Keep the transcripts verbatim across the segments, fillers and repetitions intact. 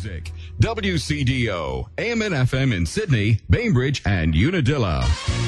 music. W C D O, A M and F M in Sydney, Bainbridge, and Unadilla.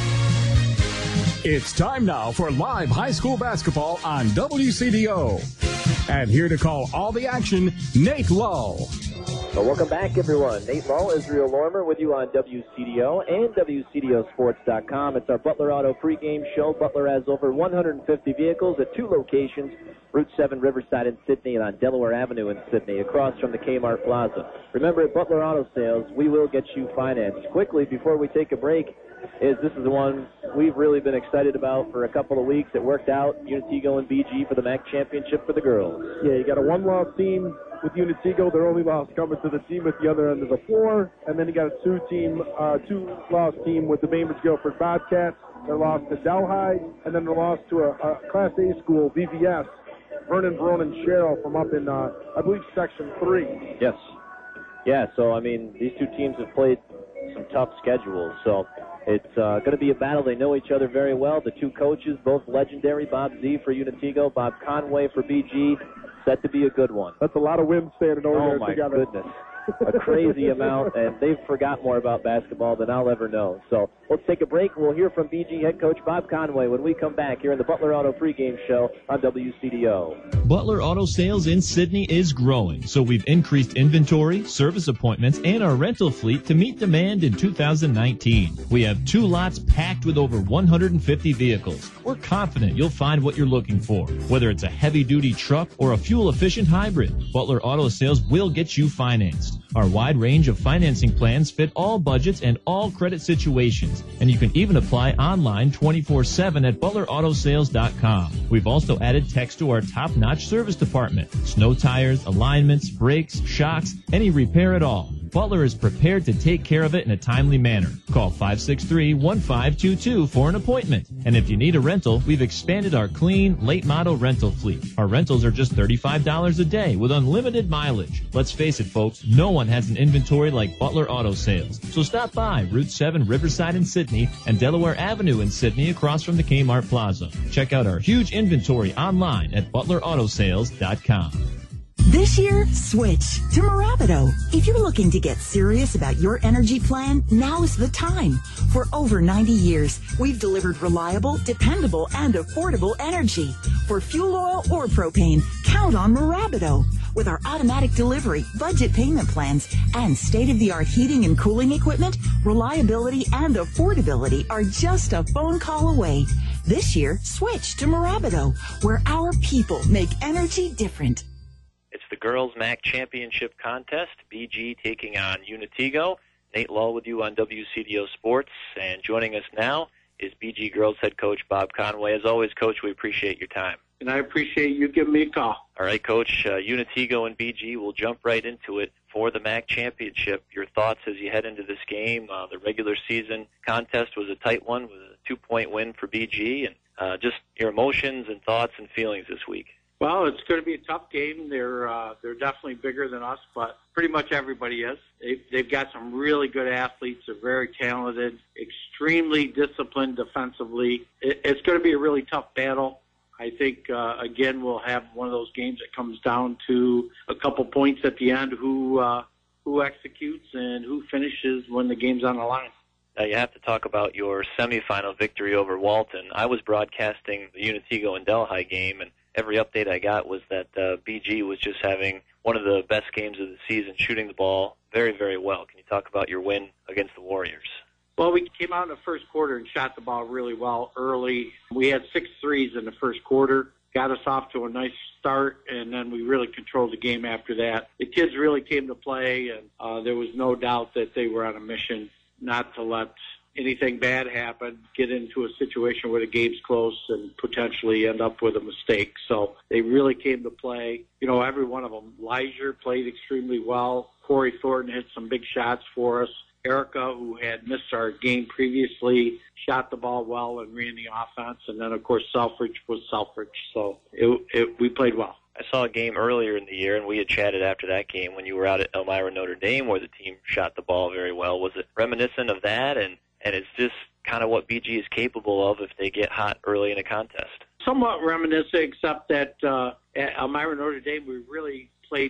It's time now for live high school basketball on W C D O. And here to call all the action, Nate Lull. Well, welcome back, everyone. Nate Lull, Israel Lormer with you on W C D O and W C D O sports dot com. It's our Butler Auto pregame show. Butler has over one hundred fifty vehicles at two locations, Route seven Riverside in Sydney and on Delaware Avenue in Sydney, across from the Kmart Plaza. Remember, at Butler Auto Sales, we will get you financed. Quickly, before we take a break, is this is the one we've really been excited about for a couple of weeks. It worked out, Unitigo and B G for the M A C championship for the girls. Yeah, you got a one-loss team with Unitigo. Their only loss coming to the team at the other end of the floor. And then you got a two-team, uh, two-loss team with the Bainbridge Guilford Bobcats. They're lost to Delhi, and then they're lost to a, a Class A school, V V S, Vernon, Vernon, Sherrill from up in, uh, I believe, Section three. Yes. Yeah, so, I mean, these two teams have played some tough schedules, so it's uh, going to be a battle. They know each other very well. The two coaches, both legendary, Bob Z for Unitigo, Bob Conway for B G, set to be a good one. That's a lot of wins standing over oh there my together. Goodness. A crazy amount, and they've forgot more about basketball than I'll ever know. So let's take a break. We'll hear from B G head coach Bob Conway when we come back here in the Butler Auto pregame show on W C D O. Butler Auto Sales in Sydney is growing, so we've increased inventory, service appointments, and our rental fleet to meet demand in two thousand nineteen. We have two lots packed with over one hundred fifty vehicles. We're confident you'll find what you're looking for. Whether it's a heavy-duty truck or a fuel-efficient hybrid, Butler Auto Sales will get you financed. Our wide range of financing plans fit all budgets and all credit situations, and you can even apply online twenty-four seven at butler auto sales dot com. We've also added techs to our top-notch service department. Snow tires, alignments, brakes, shocks, any repair at all. Butler is prepared to take care of it in a timely manner. Call five six three, one five two two for an appointment. And if you need a rental, we've expanded our clean, late-model rental fleet. Our rentals are just thirty-five dollars a day with unlimited mileage. Let's face it, folks, no one has an inventory like Butler Auto Sales. So stop by Route seven Riverside in Sydney and Delaware Avenue in Sydney across from the Kmart Plaza. Check out our huge inventory online at butler auto sales dot com. This year, switch to Mirabido. If you're looking to get serious about your energy plan, now is the time. For over ninety years, we've delivered reliable, dependable, and affordable energy. For fuel oil or propane, count on Mirabido. With our automatic delivery, budget payment plans, and state-of-the-art heating and cooling equipment, reliability and affordability are just a phone call away. This year, switch to Mirabido, where our people make energy different. It's the Girls M A C Championship Contest, B G taking on Unitigo. Nate Lull with you on W C D O Sports, and joining us now is B G Girls head coach Bob Conway. As always, Coach, we appreciate your time. And I appreciate you giving me a call. All right, Coach, uh, Unitigo and B G will jump right into it for the M A C Championship. Your thoughts as you head into this game? Uh, the regular season contest was a tight one with a two-point win for B G, and uh, just your emotions and thoughts and feelings this week. Well, it's going to be a tough game. They're uh, they're definitely bigger than us, but pretty much everybody is. They've, they've got some really good athletes. They're very talented, extremely disciplined defensively. It, it's going to be a really tough battle. I think, uh, again, we'll have one of those games that comes down to a couple points at the end, who uh, who executes and who finishes when the game's on the line. Now, you have to talk about your semifinal victory over Walton. I was broadcasting the Unitigo and Delhi game, and every update I got was that uh, B G was just having one of the best games of the season, shooting the ball very, very well. Can you talk about your win against the Warriors? Well, we came out in the first quarter and shot the ball really well early. We had six threes in the first quarter, got us off to a nice start, and then we really controlled the game after that. The kids really came to play, and uh, there was no doubt that they were on a mission not to let anything bad happen, get into a situation where the game's close and potentially end up with a mistake. So they really came to play. You know, every one of them. Leisure played extremely well. Corey Thornton hit some big shots for us. Erica, who had missed our game previously, shot the ball well and ran the offense. And then, of course, Selfridge was Selfridge. So it, it, we played well. I saw a game earlier in the year, and we had chatted after that game when you were out at Elmira Notre Dame where the team shot the ball very well. Was it reminiscent of that? And, and it's just kind of what B G is capable of if they get hot early in a contest. Somewhat reminiscent, except that uh, at Elmira Notre Dame we really played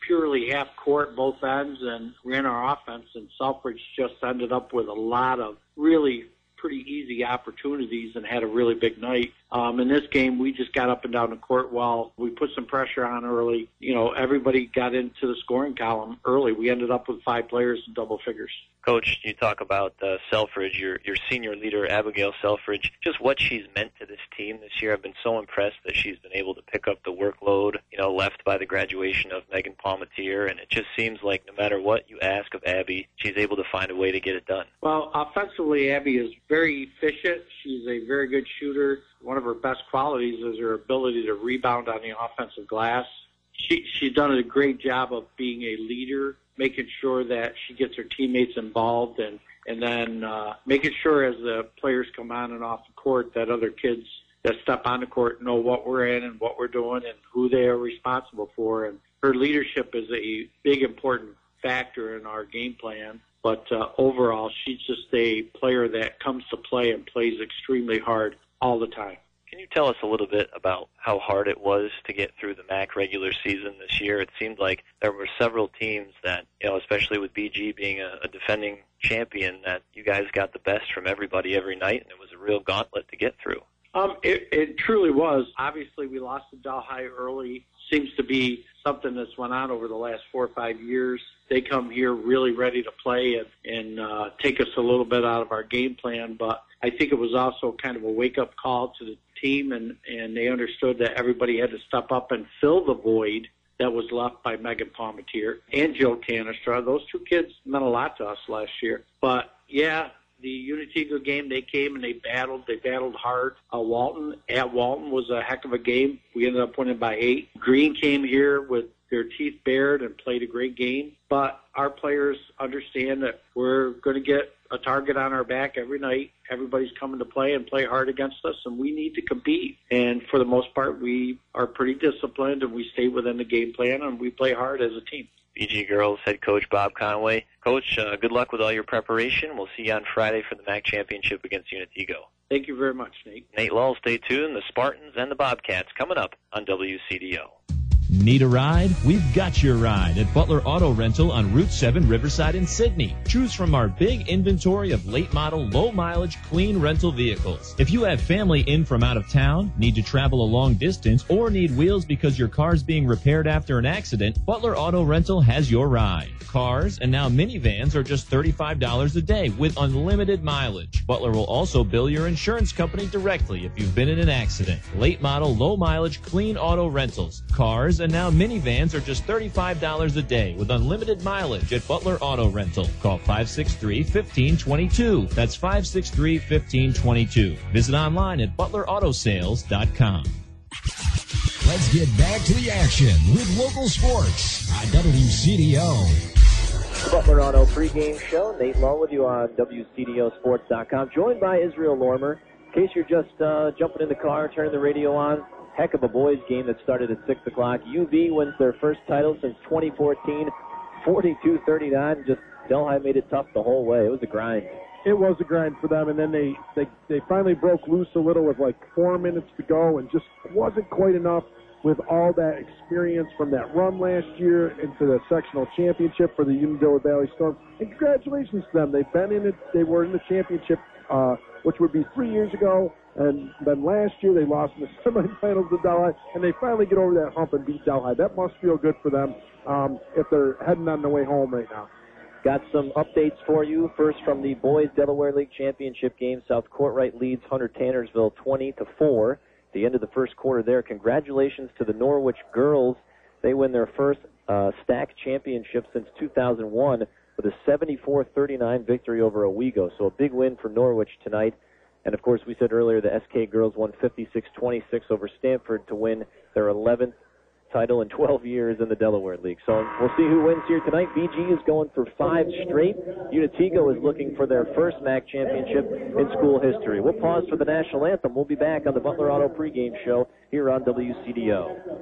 purely half court, both ends, and ran our offense. And Selfridge just ended up with a lot of really pretty easy opportunities and had a really big night. Um, in this game, we just got up and down the court well. We put some pressure on early. You know, everybody got into the scoring column early. We ended up with five players in double figures. Coach, you talk about uh, Selfridge, your your senior leader, Abigail Selfridge, just what she's meant to this team this year. I've been so impressed that she's been able to pick up the workload, you know, left by the graduation of Megan Palmatier, and it just seems like no matter what you ask of Abby, she's able to find a way to get it done. Well, offensively, Abby is very efficient. She's a very good shooter. One of her best qualities is her ability to rebound on the offensive glass. She, she's done a great job of being a leader, making sure that she gets her teammates involved, and, and then uh, making sure as the players come on and off the court that other kids that step on the court know what we're in and what we're doing and who they are responsible for. And her leadership is a big, important factor in our game plan. But uh, overall, she's just a player that comes to play and plays extremely hard all the time. Can you tell us a little bit about how hard it was to get through the M A C regular season this year? It seemed like there were several teams that, you know, especially with B G being a, a defending champion, that you guys got the best from everybody every night, and it was a real gauntlet to get through. Um, it, it truly was. Obviously, we lost to Delhi early. Seems to be something that's went on over the last four or five years. They come here really ready to play and, and uh, take us a little bit out of our game plan, but I think it was also kind of a wake-up call to the team, and, and they understood that everybody had to step up and fill the void that was left by Megan Palmatier and Jill Canestra. Those two kids meant a lot to us last year. But, yeah, the Unitiga game, they came and they battled. They battled hard. Uh, Walton, at Walton, was a heck of a game. We ended up winning by eight. Green came here with their teeth bared and played a great game. But our players understand that we're going to get a target on our back every night. Everybody's coming to play and play hard against us, and we need to compete. And for the most part, we are pretty disciplined, and we stay within the game plan, and we play hard as a team. B G Girls head coach Bob Conway. Coach, uh, good luck with all your preparation. We'll see you on Friday for the M A C championship against Unitigo. Thank you very much, Nate. Nate Lull, stay tuned. The Spartans and the Bobcats coming up on W C D O. Need a ride? We've got your ride at Butler Auto Rental on Route seven Riverside in Sydney. Choose from our big inventory of late model, low mileage, clean rental vehicles. If you have family in from out of town, need to travel a long distance, or need wheels because your car's being repaired after an accident, Butler Auto Rental has your ride. Cars and now minivans are just thirty-five dollars a day with unlimited mileage. Butler will also bill your insurance company directly if you've been in an accident. Late model, low mileage, clean auto rentals. Cars and now minivans are just thirty-five dollars a day with unlimited mileage at Butler Auto Rental. Call five six three, one five two two. That's five six three, one five two two. Visit online at butler auto sales dot com. Let's get back to the action with local sports on W C D O. The Butler Auto pregame show. Nate Lull with you on W C D O sports dot com. Joined by Israel Lormer. In case you're just uh, jumping in the car, turning the radio on, heck of a boys game that started at six o'clock. U V wins their first title since twenty fourteen, forty-two thirty-nine. Just Delhi made it tough the whole way. It was a grind. It was a grind for them, and then they, they, they finally broke loose a little with like four minutes to go, and just wasn't quite enough with all that experience from that run last year into the sectional championship for the Unadilla Valley Storm. And congratulations to them. They've been in it. They were in the championship, uh, which would be three years ago. And then last year they lost in the semifinals to Delhi, and they finally get over that hump and beat Delhi. That must feel good for them um, if they're heading on their way home right now. Got some updates for you. First from the Boys Delaware League Championship game. South Courtright leads Hunter Tannersville twenty to four. At the end of the first quarter there. Congratulations to the Norwich girls. They win their first uh, stack championship since two thousand one with a seventy-four thirty-nine victory over Owego. So a big win for Norwich tonight. And, of course, we said earlier the S K girls won fifty-six twenty-six over Stanford to win their eleventh title in twelve years in the Delaware League. So we'll see who wins here tonight. B G is going for five straight. Unitigo is looking for their first M A C championship in school history. We'll pause for the national anthem. We'll be back on the Butler Auto pregame show here on W C D O.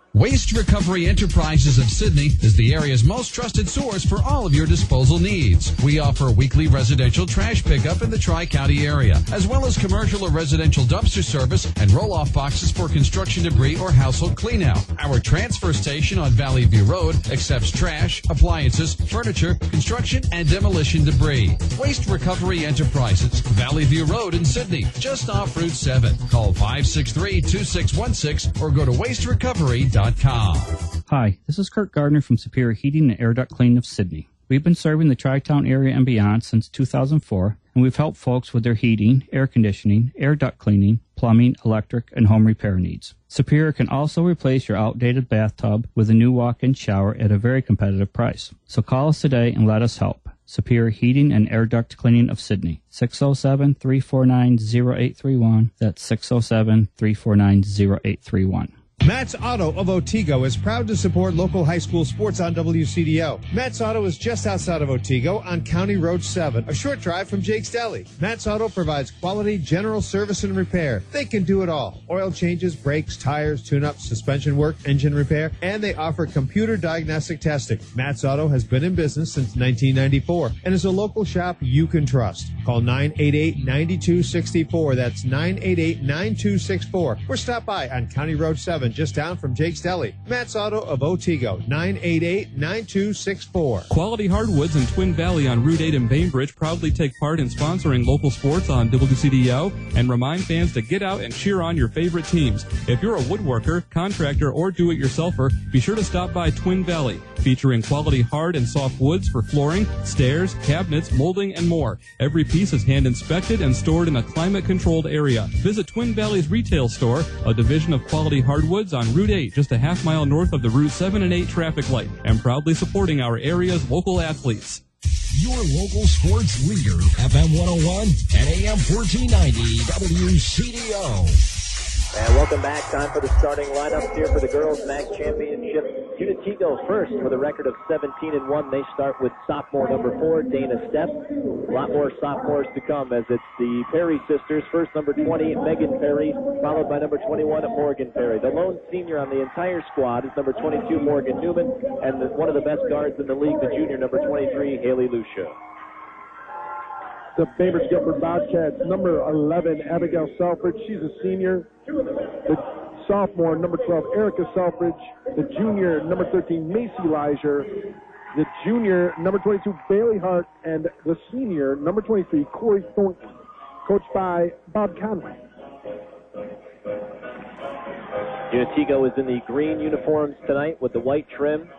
Waste Recovery Enterprises of Sydney is the area's most trusted source for all of your disposal needs. We offer weekly residential trash pickup in the Tri-County area, as well as commercial or residential dumpster service and roll-off boxes for construction debris or household cleanout. Our transfer station on Valley View Road accepts trash, appliances, furniture, construction, and demolition debris. Waste Recovery Enterprises, Valley View Road in Sydney, just off Route seven. Call five six three, two six one six or go to waste recovery dot com. Hi, this is Kurt Gardner from Superior Heating and Air Duct Cleaning of Sydney. We've been serving the Tri-Town area and beyond since two thousand four, and we've helped folks with their heating, air conditioning, air duct cleaning, plumbing, electric, and home repair needs. Superior can also replace your outdated bathtub with a new walk-in shower at a very competitive price. So call us today and let us help. Superior Heating and Air Duct Cleaning of Sydney, six oh seven, three four nine, oh eight three one. That's six oh seven, three four nine, oh eight three one. Matt's Auto of Otsego is proud to support local high school sports on W C D O. Matt's Auto is just outside of Otsego on County Road seven, a short drive from Jake's Deli. Matt's Auto provides quality general service and repair. They can do it all. Oil changes, brakes, tires, tune-ups, suspension work, engine repair, and they offer computer diagnostic testing. Matt's Auto has been in business since nineteen ninety-four and is a local shop you can trust. Call nine eight eight, nine two six four. That's nine eight eight, nine two six four. Or stop by on County Road seven, just down from Jake's Deli. Matt's Auto of Otsego, nine eight eight, nine two six four. Quality Hardwoods in Twin Valley on Route eight in Bainbridge proudly take part in sponsoring local sports on W C D O and remind fans to get out and cheer on your favorite teams. If you're a woodworker, contractor, or do-it-yourselfer, be sure to stop by Twin Valley, featuring quality hard and soft woods for flooring, stairs, cabinets, molding, and more. Every piece is hand-inspected and stored in a climate-controlled area. Visit Twin Valley's retail store, a division of Quality Hardwoods on Route eight, just a half mile north of the Route seven and eight traffic light, and proudly supporting our area's local athletes. Your local sports leader, F M one oh one and A M fourteen ninety W C D O. And welcome back. Time for the starting lineups here for the girls' M A C championship. Unitego first with a record of seventeen and one. They start with sophomore number four, Dana Stepp. A lot more sophomores to come as it's the Perry sisters. First, number twenty, Megan Perry, followed by number twenty-one, Morgan Perry. The lone senior on the entire squad is number twenty-two, Morgan Newman, and the, one of the best guards in the league, the junior, number twenty-three, Haley Lucia. The Bainbridge Guilford Bobcats, number eleven, Abigail Selfridge. She's a senior. The sophomore, number twelve, Erica Selfridge. The junior, number thirteen, Macy Leisure. The junior, number twenty-two, Bailey Hart. And the senior, number twenty-three, Corey Thornton, coached by Bob Conway. Unitego is in the green uniforms tonight with the white trim.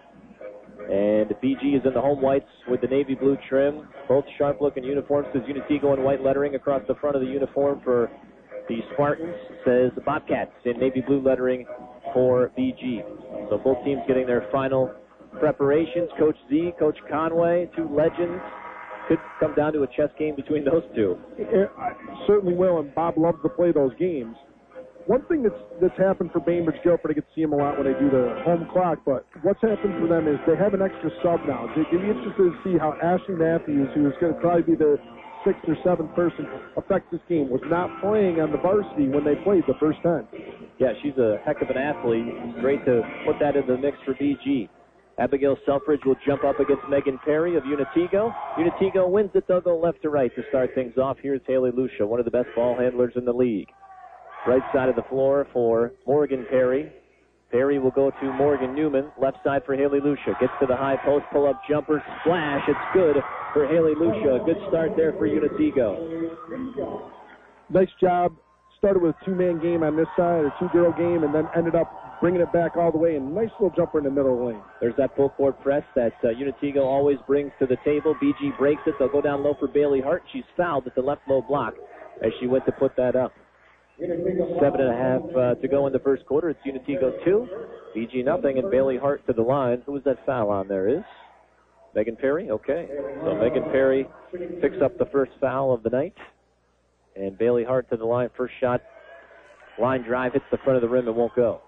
And B G is in the home whites with the navy blue trim. Both sharp-looking uniforms. Says Unitego in white lettering across the front of the uniform for the Spartans. Says the Bobcats in navy blue lettering for B G. So both teams getting their final preparations. Coach Z, Coach Conway, two legends. Could come down to a chess game between those two. It certainly will, and Bob loves to play those games. One thing that's that's happened for Bainbridge Guilford, I get to see them a lot when they do the home clock, but what's happened for them is they have an extra sub now. They're going to be interested to see how Ashley Matthews, who is going to probably be the sixth or seventh person, affects this game. Was not playing on the varsity when they played the first time. Yeah, she's a heck of an athlete. Great to put that in the mix for B G. Abigail Selfridge will jump up against Megan Perry of Unitego. Unitego wins it. They'll go left to right to start things off. Here's Haley Lucia, one of the best ball handlers in the league. Right side of the floor for Morgan Perry. Perry will go to Morgan Newman. Left side for Haley Lucia. Gets to the high post, pull-up jumper, splash. It's good for Haley Lucia. Good start there for Unitego. Nice job. Started with a two-man game on this side, a two-girl game, and then ended up bringing it back all the way. And nice little jumper in the middle of the lane. There's that full court press that uh, Unitego always brings to the table. B G breaks it. They'll go down low for Bailey Hart. She's fouled at the left low block as she went to put that up. Seven and a half uh, to go in the first quarter. It's Unitego two, B G nothing, and Bailey Hart to the line. Who was that foul on there? Is Megan Perry? Okay. So Megan Perry picks up the first foul of the night. And Bailey Hart to the line. First shot, line drive, hits the front of the rim and won't go.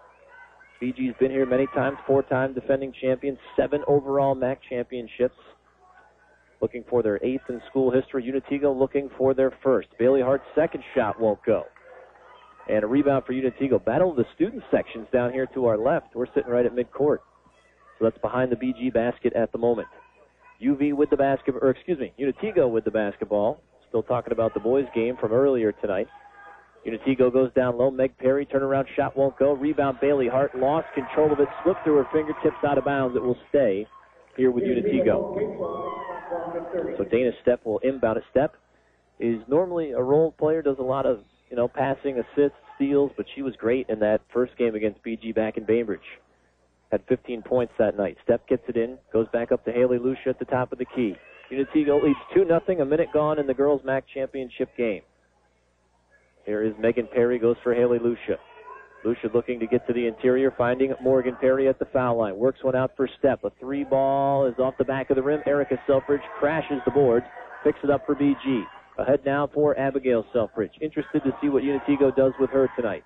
B G's been here many times, four-time defending champions, seven overall M A C championships. Looking for their eighth in school history. Unitego looking for their first. Bailey Hart's second shot won't go. And a rebound for Unitigo. Battle of the student sections down here to our left. We're sitting right at midcourt. So that's behind the B G basket at the moment. U V with the basketball, or excuse me, Unitigo with the basketball. Still talking about the boys' game from earlier tonight. Unitigo goes down low. Meg Perry, turnaround shot won't go. Rebound, Bailey Hart lost control of it, slipped through her fingertips out of bounds. It will stay here with Unitigo. So Dana Stepp will inbound it. Stepp is normally a role player, does a lot of, you know, passing, assists, steals, but she was great in that first game against B G back in Bainbridge. Had fifteen points that night. Stepp gets it in, goes back up to Haley Lucia at the top of the key. Unitigo leads two nothing, a minute gone in the girls' M A C championship game. Here is Megan Perry, goes for Haley Lucia. Lucia looking to get to the interior, finding Morgan Perry at the foul line. Works one out for Stepp. A three ball is off the back of the rim. Erica Selfridge crashes the boards, picks it up for B G. Ahead now for Abigail Selfridge. Interested to see what Unitigo does with her tonight.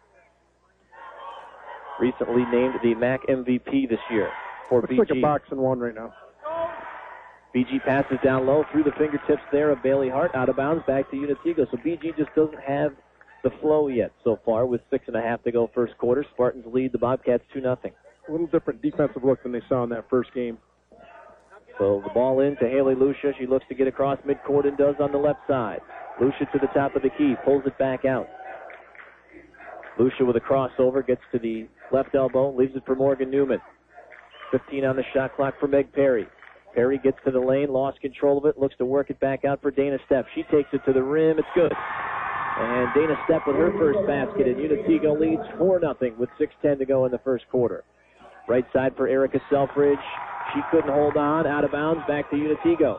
Recently named the M A C M V P this year for Looks B G. like a box and one right now. B G passes down low through the fingertips there of Bailey Hart, out of bounds, back to Unitigo. So B G just doesn't have the flow yet so far with six and a half to go first quarter. Spartans lead the Bobcats two nothing. A little different defensive look than they saw in that first game. So the ball in to Haley Lucia. She looks to get across midcourt and does on the left side. Lucia to the top of the key, pulls it back out. Lucia with a crossover, gets to the left elbow, leaves it for Morgan Newman. fifteen on the shot clock for Meg Perry. Perry gets to the lane, lost control of it, looks to work it back out for Dana Stepp. She takes it to the rim, it's good. And Dana Stepp with her first basket, and Unitigo leads four nothing with six ten to go in the first quarter. Right side for Erica Selfridge. She couldn't hold on, out of bounds, back to Unitigo.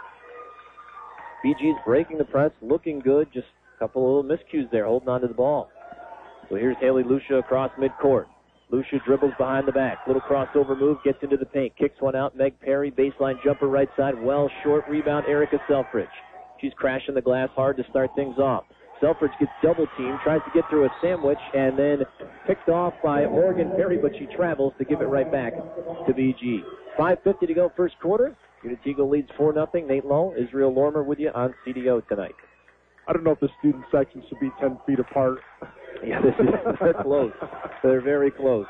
B G's breaking the press, looking good, just a couple of little miscues there, holding on to the ball. So here's Haley Lucia across midcourt. Lucia dribbles behind the back. Little crossover move, gets into the paint, kicks one out. Meg Perry, baseline jumper right side, well short. Rebound, Erica Selfridge. She's crashing the glass hard to start things off. Selfridge gets double teamed, tries to get through a sandwich, and then picked off by Morgan Perry, but she travels to give it right back to B G. five fifty to go first quarter. Unitigo leads four nothing. Nate Lowe, Israel Lormer with you on C D O tonight. I don't know if the student section should be ten feet apart. Yeah, this is, they're close. They're very close.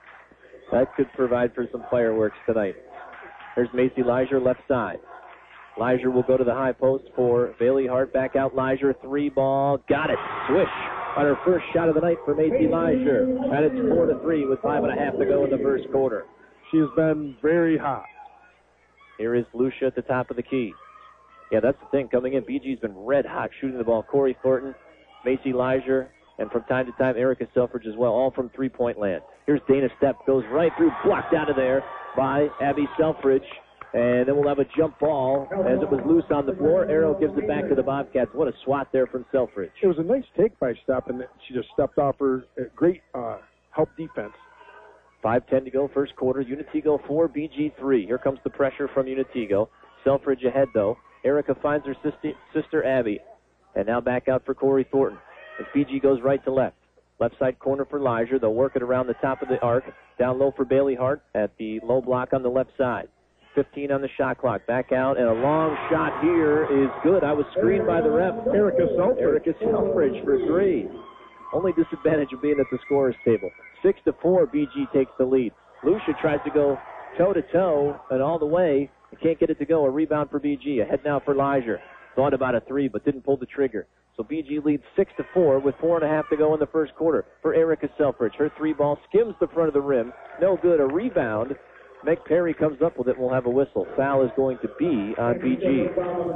That could provide for some fireworks tonight. There's Macy Leisure left side. Leisure will go to the high post for Bailey Hart. Back out Leisure. Three ball. Got it. Swish on her first shot of the night for Macy Leisure. And it's four to three with five and a half to go in the first quarter. She has been very hot. Here is Lucia at the top of the key. Yeah, that's the thing. Coming in, B G's been red hot shooting the ball. Corey Thornton, Macy Leisure, and from time to time, Erica Selfridge as well, all from three-point land. Here's Dana Stepp, goes right through, blocked out of there by Abby Selfridge. And then we'll have a jump ball as it was loose on the floor. Arrow gives it back to the Bobcats. What a swat there from Selfridge. It was a nice take by Stepp, and she just stepped off her uh, great uh, help defense. five ten to go first quarter. Unitigo four, B G three. Here comes the pressure from Unitigo. Selfridge ahead, though. Erica finds her sister, sister Abby. And now back out for Corey Thornton. As B G goes right to left. Left side corner for Leisure. They'll work it around the top of the arc. Down low for Bailey Hart at the low block on the left side. fifteen on the shot clock. Back out, and a long shot here is good. I was screened by the ref. Erica Selfridge. Erica Selfridge for three. Only disadvantage of being at the scorer's table. Six to four, B G takes the lead. Lucia tries to go toe-to-toe and all the way. Can't get it to go. A rebound for B G. Ahead now for Leisure. Thought about a three, but didn't pull the trigger. So B G leads six to four with four and a half to go in the first quarter for Erica Selfridge. Her three ball skims the front of the rim. No good. A rebound. Meg Perry comes up with it and we'll have a whistle. Foul is going to be on B G.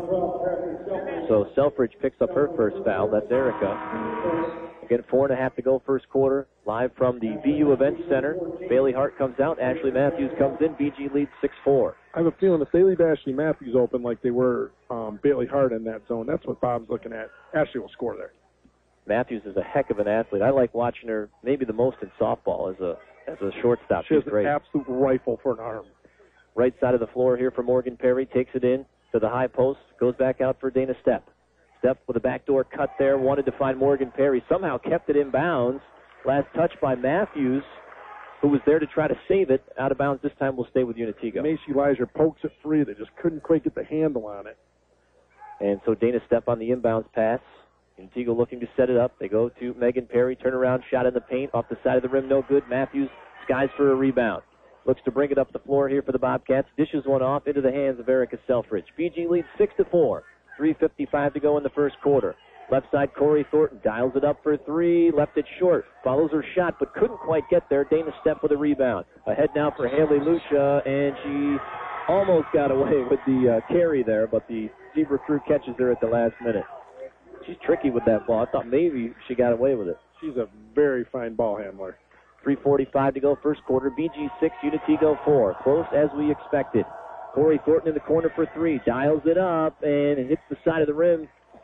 So Selfridge picks up her first foul. That's Erica. Again, four and a half to go first quarter. Live from the V U Events Center. Bailey Hart comes out. Ashley Matthews comes in. B G leads six four. I have a feeling if they leave Ashley Matthews open like they were um, Bailey Hart in that zone, that's what Bob's looking at. Ashley will score there. Matthews is a heck of an athlete. I like watching her maybe the most in softball as a as a shortstop. She has She's great. An absolute rifle for an arm. Right side of the floor here for Morgan Perry. Takes it in to the high post. Goes back out for Dana Stepp. Stepp with a backdoor cut there. Wanted to find Morgan Perry. Somehow kept it in bounds. Last touch by Matthews, who was there to try to save it. Out of bounds this time will stay with Unitigo. Macy Leisure pokes it free. They just couldn't quite get the handle on it. And so Dana Stepp on the inbounds pass. Unitigo looking to set it up. They go to Megan Perry. Turnaround shot in the paint. Off the side of the rim, no good. Matthews skies for a rebound. Looks to bring it up the floor here for the Bobcats. Dishes one off into the hands of Erica Selfridge. B G leads six to four. three fifty-five to go in the first quarter. Left side, Corey Thornton dials it up for three. Left it short. Follows her shot, but couldn't quite get there. Dana Stepp with a rebound. Ahead now for Haley Lucia, and she almost got away with the uh, carry there, but the Zebra crew catches her at the last minute. She's tricky with that ball. I thought maybe she got away with it. She's a very fine ball handler. three forty-five to go first quarter. B G six, Unitigo four. Close as we expected. Corey Thornton in the corner for three. Dials it up and hits the side of the rim.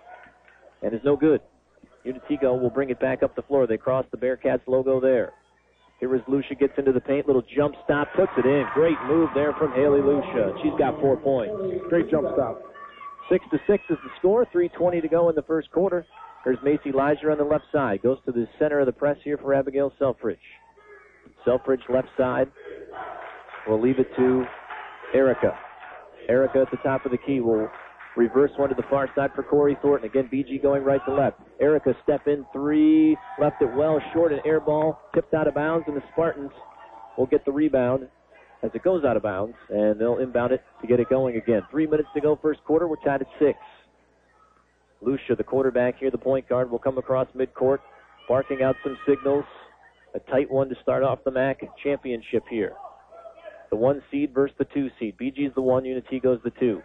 And is no good. Unitigo will bring it back up the floor. They cross the Bearcats logo there. Here is Lucia, gets into the paint. Little jump stop, puts it in. Great move there from Haley Lucia. She's got four points. Great jump stop. Six to six is the score. three twenty to go in the first quarter. There's Macy Leiser on the left side. Goes to the center of the press here for Abigail Selfridge. Selfridge left side. We'll leave it to Erica. Erica at the top of the key will reverse one to the far side for Corey Thornton. Again, B G going right to left. Erica step in three. Left it well short. An air ball tipped out of bounds, and the Spartans will get the rebound as it goes out of bounds, and they'll inbound it to get it going again. Three minutes to go first quarter. We're tied at six. Lucia, the quarterback here, the point guard, will come across midcourt, barking out some signals. A tight one to start off the M A C championship here. The one seed versus the two seed. B G's the one, Unitigo's the two.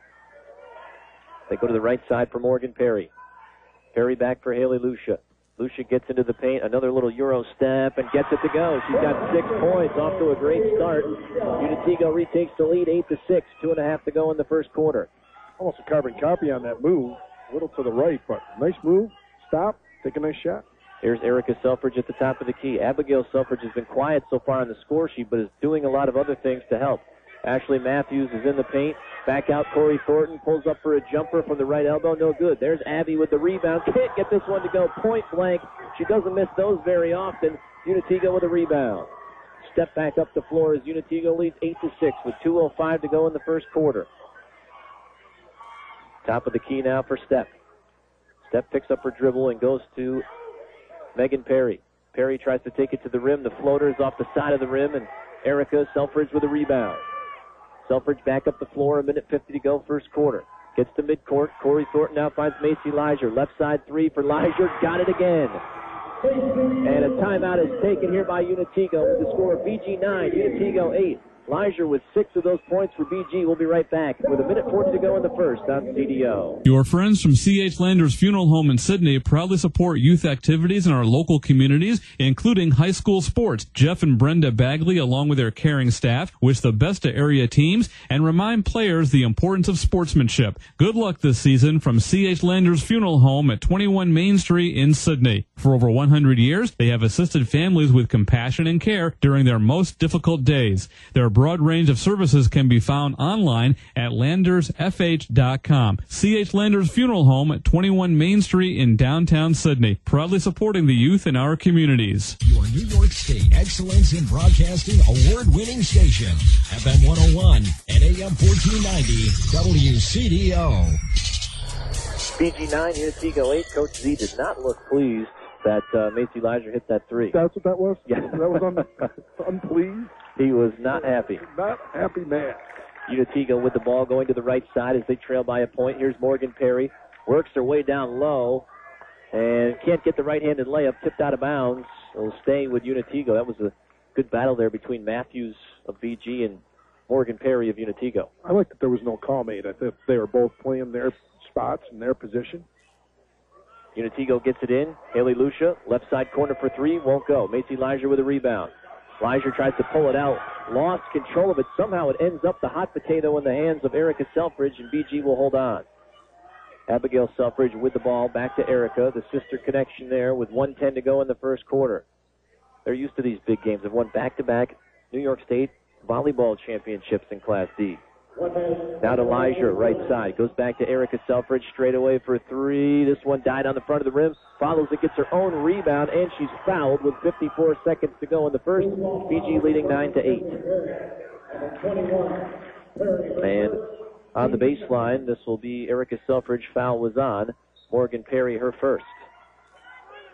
They go to the right side for Morgan Perry. Perry back for Haley Lucia. Lucia gets into the paint, another little Euro step, and gets it to go. She's got six points, off to a great start. Unitigo retakes the lead, eight to six. Two and a half to go in the first quarter. Almost a carbon copy on that move. A little to the right, but nice move. Stop. Take a nice shot. Here's Erica Selfridge at the top of the key. Abigail Selfridge has been quiet so far on the score sheet, but is doing a lot of other things to help. Ashley Matthews is in the paint. Back out, Corey Thornton pulls up for a jumper from the right elbow. No good. There's Abby with the rebound. Can't get this one to go point blank. She doesn't miss those very often. Unitigo with a rebound. Step back up the floor as Unitigo leads eight to six with two oh five to go in the first quarter. Top of the key now for Step. Step picks up her dribble and goes to Megan Perry. Perry tries to take it to the rim. The floater is off the side of the rim, and Erica Selfridge with a rebound. Selfridge back up the floor, a minute fifty to go first quarter. Gets to midcourt. Corey Thornton now finds Macy Leiser. Left side three for Leiser. Got it again. And a timeout is taken here by Unitigo with the score of B G nine, Unitigo eight. Leiser with six of those points for B G. We'll be right back with a minute forty to go in the first on C D O. Your friends from C H Landers Funeral Home in Sydney proudly support youth activities in our local communities, including high school sports. Jeff and Brenda Bagley, along with their caring staff, wish the best to area teams and remind players the importance of sportsmanship. Good luck this season from C H Landers Funeral Home at twenty-one Main Street in Sydney. For over one hundred years, they have assisted families with compassion and care during their most difficult days. Their broad range of services can be found online at landers f h dot com. C H Landers Funeral Home at twenty-one Main Street in downtown Sydney, proudly supporting the youth in our communities. Your New York State Excellence in Broadcasting award-winning station, F M one oh one and A M fourteen ninety W C D O. B G nine, Unitigo eight. Coach Z did not look pleased that uh, Macy Leiser hit that three. That's what that was? Yeah. That was un- unpleased? He was not happy. Not happy man. Unitigo with the ball going to the right side as they trail by a point. Here's Morgan Perry. Works her way down low and can't get the right-handed layup. Tipped out of bounds. It'll stay with Unitigo. That was a good battle there between Matthews of B G and Morgan Perry of Unitigo. I like that there was no call made. I think they were both playing their spots and their position. Unitigo gets it in. Haley Lucia, left side corner for three, won't go. Macy Leiser with a rebound. Leiser tries to pull it out. Lost control of it. Somehow it ends up the hot potato in the hands of Erica Selfridge, and B G will hold on. Abigail Selfridge with the ball. Back to Erica. The sister connection there with one ten to go in the first quarter. They're used to these big games. They've won back-to-back New York State volleyball championships in Class D. Now to Leiser, right side. Goes back to Erica Selfridge, straight away for three. This one died on the front of the rim. Follows it, gets her own rebound, and she's fouled with fifty-four seconds to go in the first. B G leading nine to eight. And on the baseline, this will be Erica Selfridge. Foul was on. Morgan Perry, her first.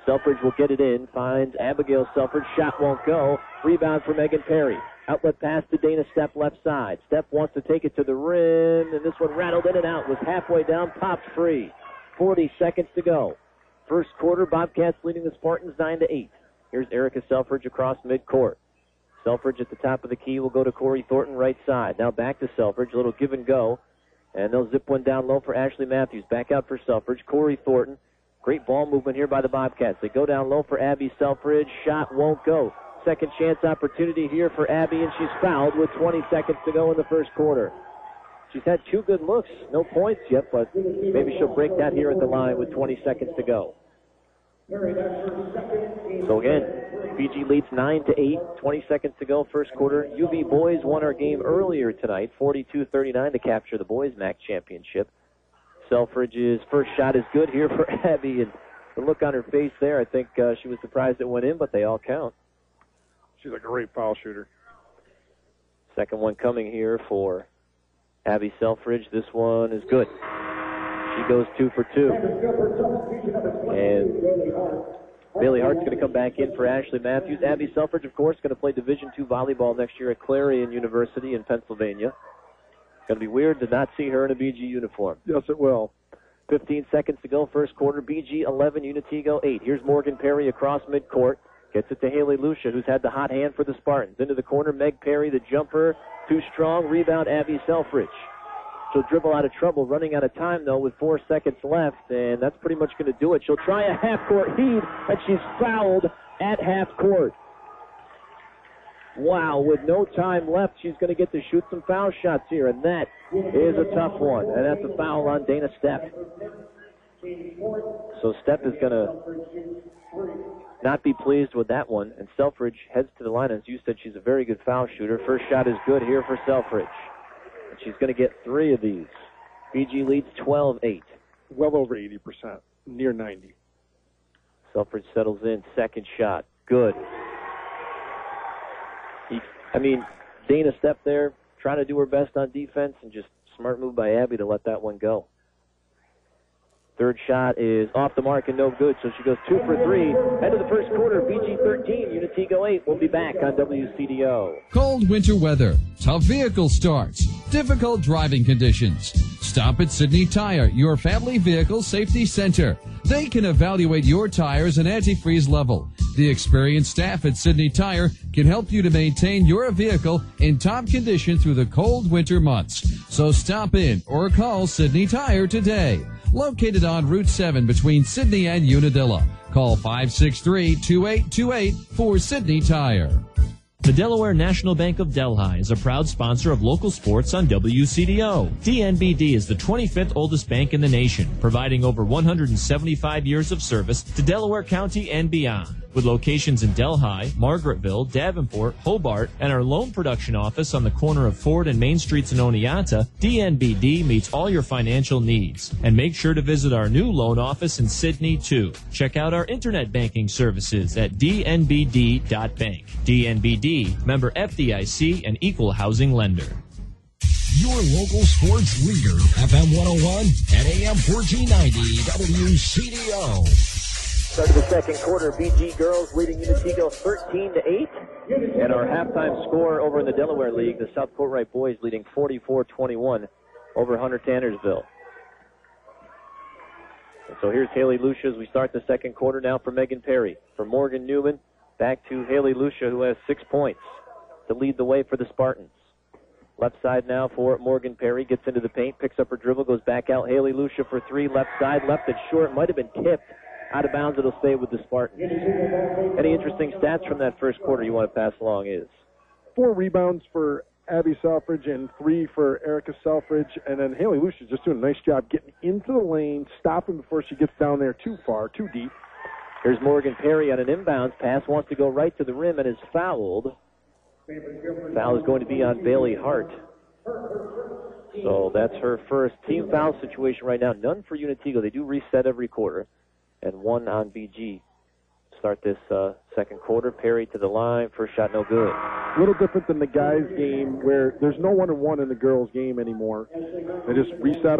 Selfridge will get it in, finds Abigail Selfridge, shot won't go. Rebound for Megan Perry. Outlet pass to Dana Stepp left side. Stepp wants to take it to the rim, and this one rattled in and out, was halfway down, popped free. forty seconds to go. First quarter, Bobcats leading the Spartans nine to eight. Here's Erica Selfridge across midcourt. Selfridge at the top of the key will go to Corey Thornton right side. Now back to Selfridge, a little give and go. And they'll zip one down low for Ashley Matthews. Back out for Selfridge. Corey Thornton. Great ball movement here by the Bobcats. They go down low for Abby Selfridge. Shot won't go. Second chance opportunity here for Abby, and she's fouled with twenty seconds to go in the first quarter. She's had two good looks. No points yet, but maybe she'll break that here at the line with twenty seconds to go. So again, B G leads nine to eight, twenty seconds to go, first quarter. U V boys won our game earlier tonight, forty-two thirty-nine to capture the boys' M A C championship. Selfridge's first shot is good here for Abby, and the look on her face there, I think uh, she was surprised it went in, but they all count. She's a great foul shooter. Second one coming here for Abby Selfridge. This one is good. She goes two for two. And Bailey Hart's going to come back in for Ashley Matthews. Abby Selfridge, of course, going to play Division two volleyball next year at Clarion University in Pennsylvania. It's going to be weird to not see her in a B G uniform. Yes, it will. fifteen seconds to go, first quarter. B G eleven, Unitego eight. Here's Morgan Perry across midcourt. Gets it to Haley Lucia, who's had the hot hand for the Spartans. Into the corner, Meg Perry, the jumper. Too strong. Rebound, Abby Selfridge. She'll dribble out of trouble, running out of time, though, with four seconds left, and that's pretty much going to do it. She'll try a half-court heave, and she's fouled at half-court. Wow, with no time left, she's going to get to shoot some foul shots here, and that is a tough one, and that's a foul on Dana Stepp. So Stepp is going to not be pleased with that one, and Selfridge heads to the line. As you said, she's a very good foul shooter. First shot is good here for Selfridge. And she's going to get three of these. B G leads twelve eight. Well over eighty percent, near ninety. Selfridge settles in, second shot, good. He, I mean, Dana Stepp there, trying to do her best on defense, and just smart move by Abby to let that one go. Third shot is off the mark and no good, so she goes two for three. End of the first quarter, B G thirteen, Unitego eight. We'll be back on W C D O. Cold winter weather, tough vehicle starts, difficult driving conditions. Stop at Sydney Tire, your family vehicle safety center. They can evaluate your tires and antifreeze level. The experienced staff at Sydney Tire can help you to maintain your vehicle in top condition through the cold winter months. So stop in or call Sydney Tire today. Located on Route seven between Sydney and Unadilla. Call five six three, two eight two eight for Sydney Tire. The Delaware National Bank of Delhi is a proud sponsor of local sports on W C D O. D N B D is the twenty-fifth oldest bank in the nation, providing over one hundred seventy-five years of service to Delaware County and beyond. With locations in Delhi, Margaretville, Davenport, Hobart, and our loan production office on the corner of Ford and Main Streets in Oneonta, D N B D meets all your financial needs. And make sure to visit our new loan office in Sydney, too. Check out our internet banking services at d n b d dot bank. D N B D, member F D I C, and equal housing lender. Your local sports leader, F M one oh one and A M fourteen ninety W C D O. Start of the second quarter, B G girls leading Unitego thirteen to eight. And our halftime score over in the Delaware League, the South Courtright boys leading forty-four twenty-one over Hunter Tannersville. And so here's Haley Lucia as we start the second quarter now for Megan Perry. For Morgan Newman, back to Haley Lucia, who has six points to lead the way for the Spartans. Left side now for Morgan Perry, gets into the paint, picks up her dribble, goes back out. Haley Lucia for three, left side, left it short, might have been tipped. Out of bounds, it'll stay with the Spartans. Any interesting stats from that first quarter you want to pass along is? Four rebounds for Abby Selfridge and three for Erica Selfridge. And then Haley Lucia's just doing a nice job getting into the lane, stopping before she gets down there too far, too deep. Here's Morgan Perry on an inbounds pass, wants to go right to the rim and is fouled. Foul is going to be on Bailey Hart. So that's her first team foul situation right now. None for Unitego. They do reset every quarter. And one on B G. Start this uh, second quarter. Perry to the line. First shot, no good. A little different than the guys' game where there's no one-on-one in the girls' game anymore. They just reset them,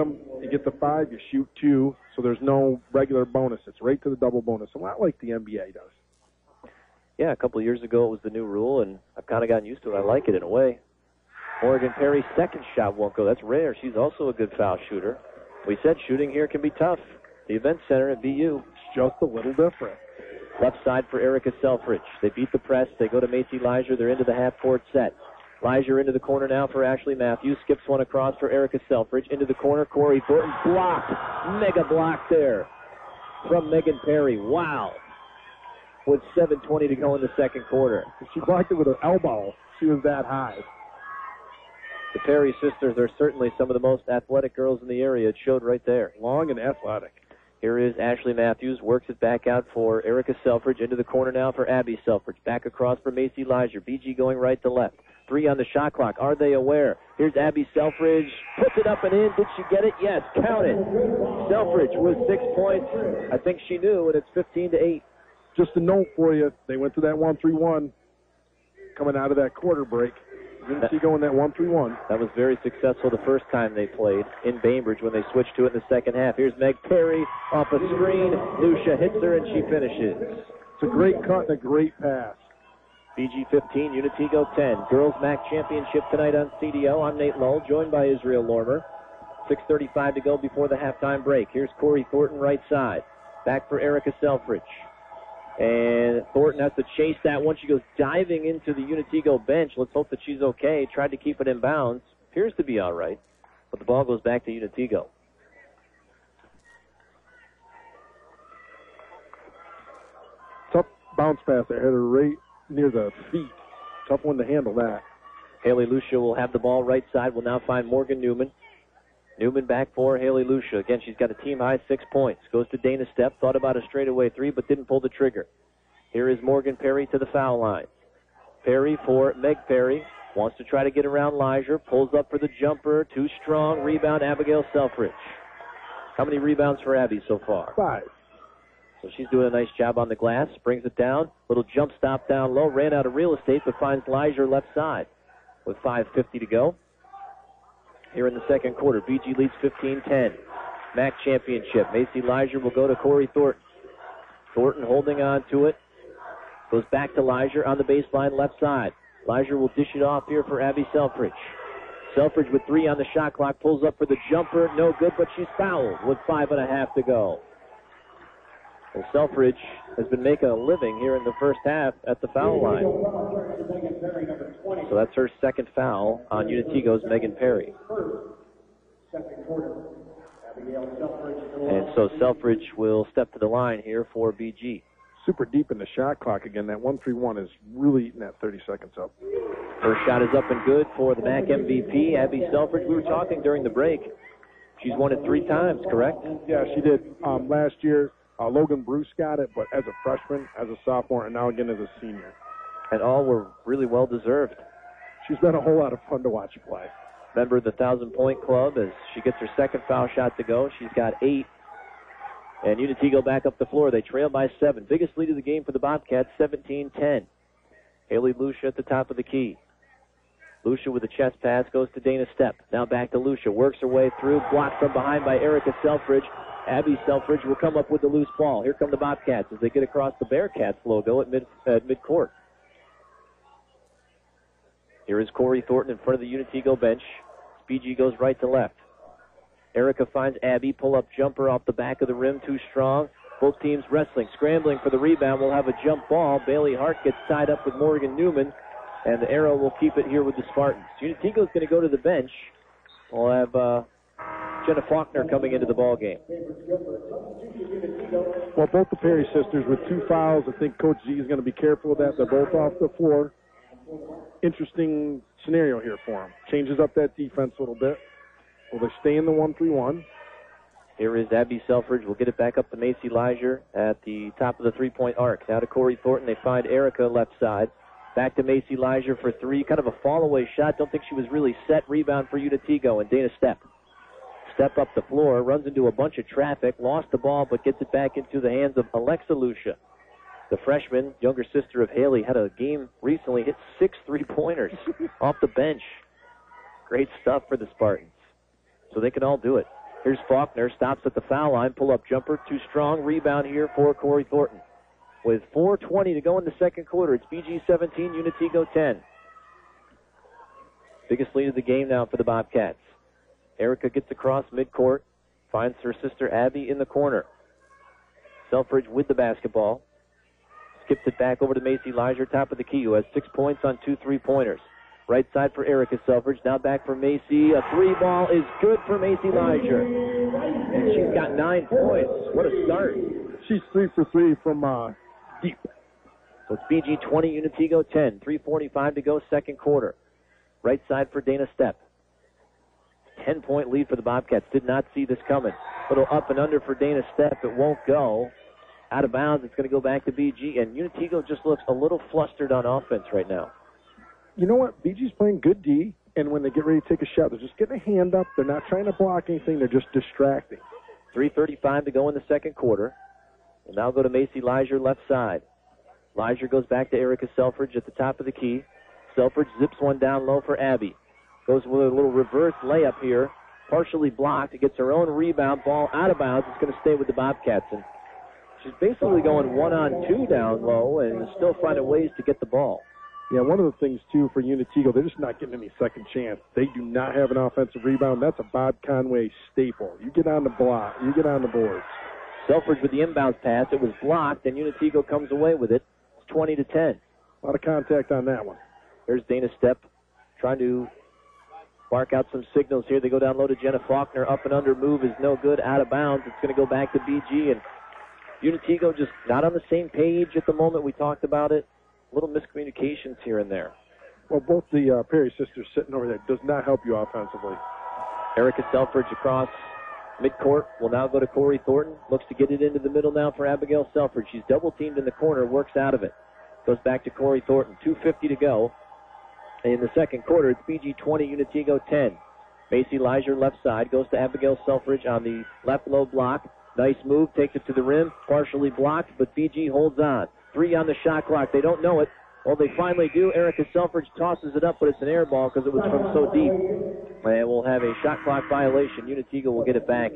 you get the five, you shoot two, so there's no regular bonus. It's right to the double bonus, a lot like the N B A does. Yeah, a couple of years ago it was the new rule, and I've kind of gotten used to it. I like it in a way. Morgan Perry's second shot won't go. That's rare. She's also a good foul shooter. We said shooting here can be tough. The Event Center at B U. It's just a little different. Left side for Erica Selfridge. They beat the press. They go to Macy Leisure. They're into the half-court set. Leisure into the corner now for Ashley Matthews. Skips one across for Erica Selfridge. Into the corner, Corey Thornton. Blocked. Mega block there from Megan Perry. Wow. With seven twenty to go in the second quarter. She blocked it with her elbow. She was that high. The Perry sisters are certainly some of the most athletic girls in the area. It showed right there. Long and athletic. Here is Ashley Matthews. Works it back out for Erica Selfridge. Into the corner now for Abby Selfridge. Back across for Macy Leisure. B G going right to left. Three on the shot clock. Are they aware? Here's Abby Selfridge. Puts it up and in. Did she get it? Yes. Count it. Selfridge with six points. I think she knew, and it's fifteen to eight. Just a note for you. They went to that one three one coming out of that quarter break. Didn't see going that one three one. That was very successful the first time they played in Bainbridge when they switched to it in the second half. Here's Meg Perry off a screen. Lucia hits her, and she finishes. It's a great cut and a great pass. B G fifteen, Unitigo ten. Girls M A C Championship tonight on C D O. I'm Nate Lull, joined by Israel Lormer. six thirty-five to go before the halftime break. Here's Corey Thornton right side. Back for Erica Selfridge. And Thornton has to chase that one. She goes diving into the Unitigo bench. Let's hope that she's okay. Tried to keep it in bounds. Appears to be all right. But the ball goes back to Unitigo. Tough bounce pass there. Hit her right near the feet. Tough one to handle that. Haley Lucia will have the ball right side. Will now find Morgan Newman. Newman back for Haley Lucia. Again, she's got a team-high six points. Goes to Dana Stepp. Thought about a straightaway three, but didn't pull the trigger. Here is Morgan Perry to the foul line. Perry for Meg Perry. Wants to try to get around Leisure. Pulls up for the jumper. Too strong. Rebound, Abigail Selfridge. How many rebounds for Abby so far? Five. So she's doing a nice job on the glass. Brings it down. Little jump stop down low. Ran out of real estate, but finds Leisure left side with five fifty to go. Here in the second quarter, B G leads fifteen ten. M A C Championship. Macy Leisure will go to Corey Thornton. Thornton holding on to it. Goes back to Leisure on the baseline left side. Leisure will dish it off here for Abby Selfridge. Selfridge with three on the shot clock. Pulls up for the jumper. No good, but she's fouled with five and a half to go. And Selfridge has been making a living here in the first half at the foul line. So that's her second foul on Unitigo's Megan Perry. And so Selfridge will step to the line here for B G. Super deep in the shot clock again. That one three one is really eating that thirty seconds up. First shot is up and good for the M A C M V P, Abby Selfridge. We were talking during the break. She's won it three times, correct? Yeah, she did. Um, last year, uh, Logan Bruce got it, but as a freshman, as a sophomore, and now again as a senior. And all were really well-deserved. She's been a whole lot of fun to watch play. Member of the Thousand Point Club as she gets her second foul shot to go. She's got eight. And Unitigo back up the floor. They trail by seven. Biggest lead of the game for the Bobcats, seventeen ten. Haley Lucia at the top of the key. Lucia with a chest pass goes to Dana Stepp. Now back to Lucia. Works her way through. Blocked from behind by Erica Selfridge. Abby Selfridge will come up with the loose ball. Here come the Bobcats as they get across the Bearcats logo at mid at midcourt. Here is Corey Thornton in front of the Unitigo bench. B G goes right to left. Erica finds Abby. Pull-up jumper off the back of the rim. Too strong. Both teams wrestling. Scrambling for the rebound. We'll have a jump ball. Bailey Hart gets tied up with Morgan Newman. And the Arrow will keep it here with the Spartans. Unitigo's going to go to the bench. We'll have uh, Jenna Faulkner coming into the ball game. Well, both the Perry sisters with two fouls. I think Coach Z is going to be careful of that. They're both off the floor. Interesting scenario here for them. Changes up that defense a little bit. Will they stay in the one three one? Here is Abby Selfridge. We'll get it back up to Macy Leisure at the top of the three-point arc. Now to Corey Thornton. They find Erica left side. Back to Macy Leisure for three. Kind of a fall-away shot. Don't think she was really set. Rebound for Unitigo. And Dana Stepp. Step up the floor. Runs into a bunch of traffic. Lost the ball, but gets it back into the hands of Alexa Lucia. The freshman, younger sister of Haley, had a game recently. Hit six three-pointers off the bench. Great stuff for the Spartans. So they can all do it. Here's Faulkner, stops at the foul line, pull-up jumper, too strong. Rebound here for Corey Thornton. With four twenty to go in the second quarter, it's B G seventeen, Unitigo ten. Biggest lead of the game now for the Bobcats. Erica gets across midcourt, finds her sister Abby in the corner. Selfridge with the basketball. Skips it back over to Macy Leisure, top of the key, who has six points on two three-pointers. Right side for Erica Selfridge. Now back for Macy. A three ball is good for Macy Leisure. And she's got nine points. What a start. She's three for three from uh, deep. So it's B G twenty, Unitigo ten. three forty-five to go, second quarter. Right side for Dana Stepp. ten-point lead for the Bobcats. Did not see this coming. Little up and under for Dana Stepp. It won't go. Out of bounds. It's going to go back to B G. And Unitigo just looks a little flustered on offense right now. You know what? B G's playing good D, and when they get ready to take a shot, they're just getting a hand up. They're not trying to block anything. They're just distracting. three thirty-five to go in the second quarter. We'll now go to Macy Leisure, left side. Leisure goes back to Erica Selfridge at the top of the key. Selfridge zips one down low for Abby. Goes with a little reverse layup here. Partially blocked. It gets her own rebound. Ball out of bounds. It's going to stay with the Bobcats. And she's basically going one-on-two down low and still finding ways to get the ball. Yeah, one of the things, too, for Unitigo, they're just not getting any second chance. They do not have an offensive rebound. That's a Bob Conway staple. You get on the block. You get on the boards. Selfridge with the inbounds pass. It was blocked, and Unitigo comes away with it. It's twenty to ten. A lot of contact on that one. There's Dana Stepp trying to bark out some signals here. They go down low to Jenna Faulkner. Up and under move is no good. Out of bounds. It's going to go back to B G, and Unitigo just not on the same page at the moment. We talked about it. Little miscommunications here and there. Well, both the uh, Perry sisters sitting over there does not help you offensively. Erica Selfridge across midcourt will now go to Corey Thornton. Looks to get it into the middle now for Abigail Selfridge. She's double-teamed in the corner, works out of it. Goes back to Corey Thornton. two fifty to go. In the second quarter, it's B G twenty, Unitigo ten. Macy Leisure left side goes to Abigail Selfridge on the left low block. Nice move, takes it to the rim, partially blocked, but B G holds on. Three on the shot clock. They don't know it. Well, they finally do. Erica Selfridge tosses it up, but it's an air ball because it was from so deep. And we'll have a shot clock violation. Unitigo will get it back.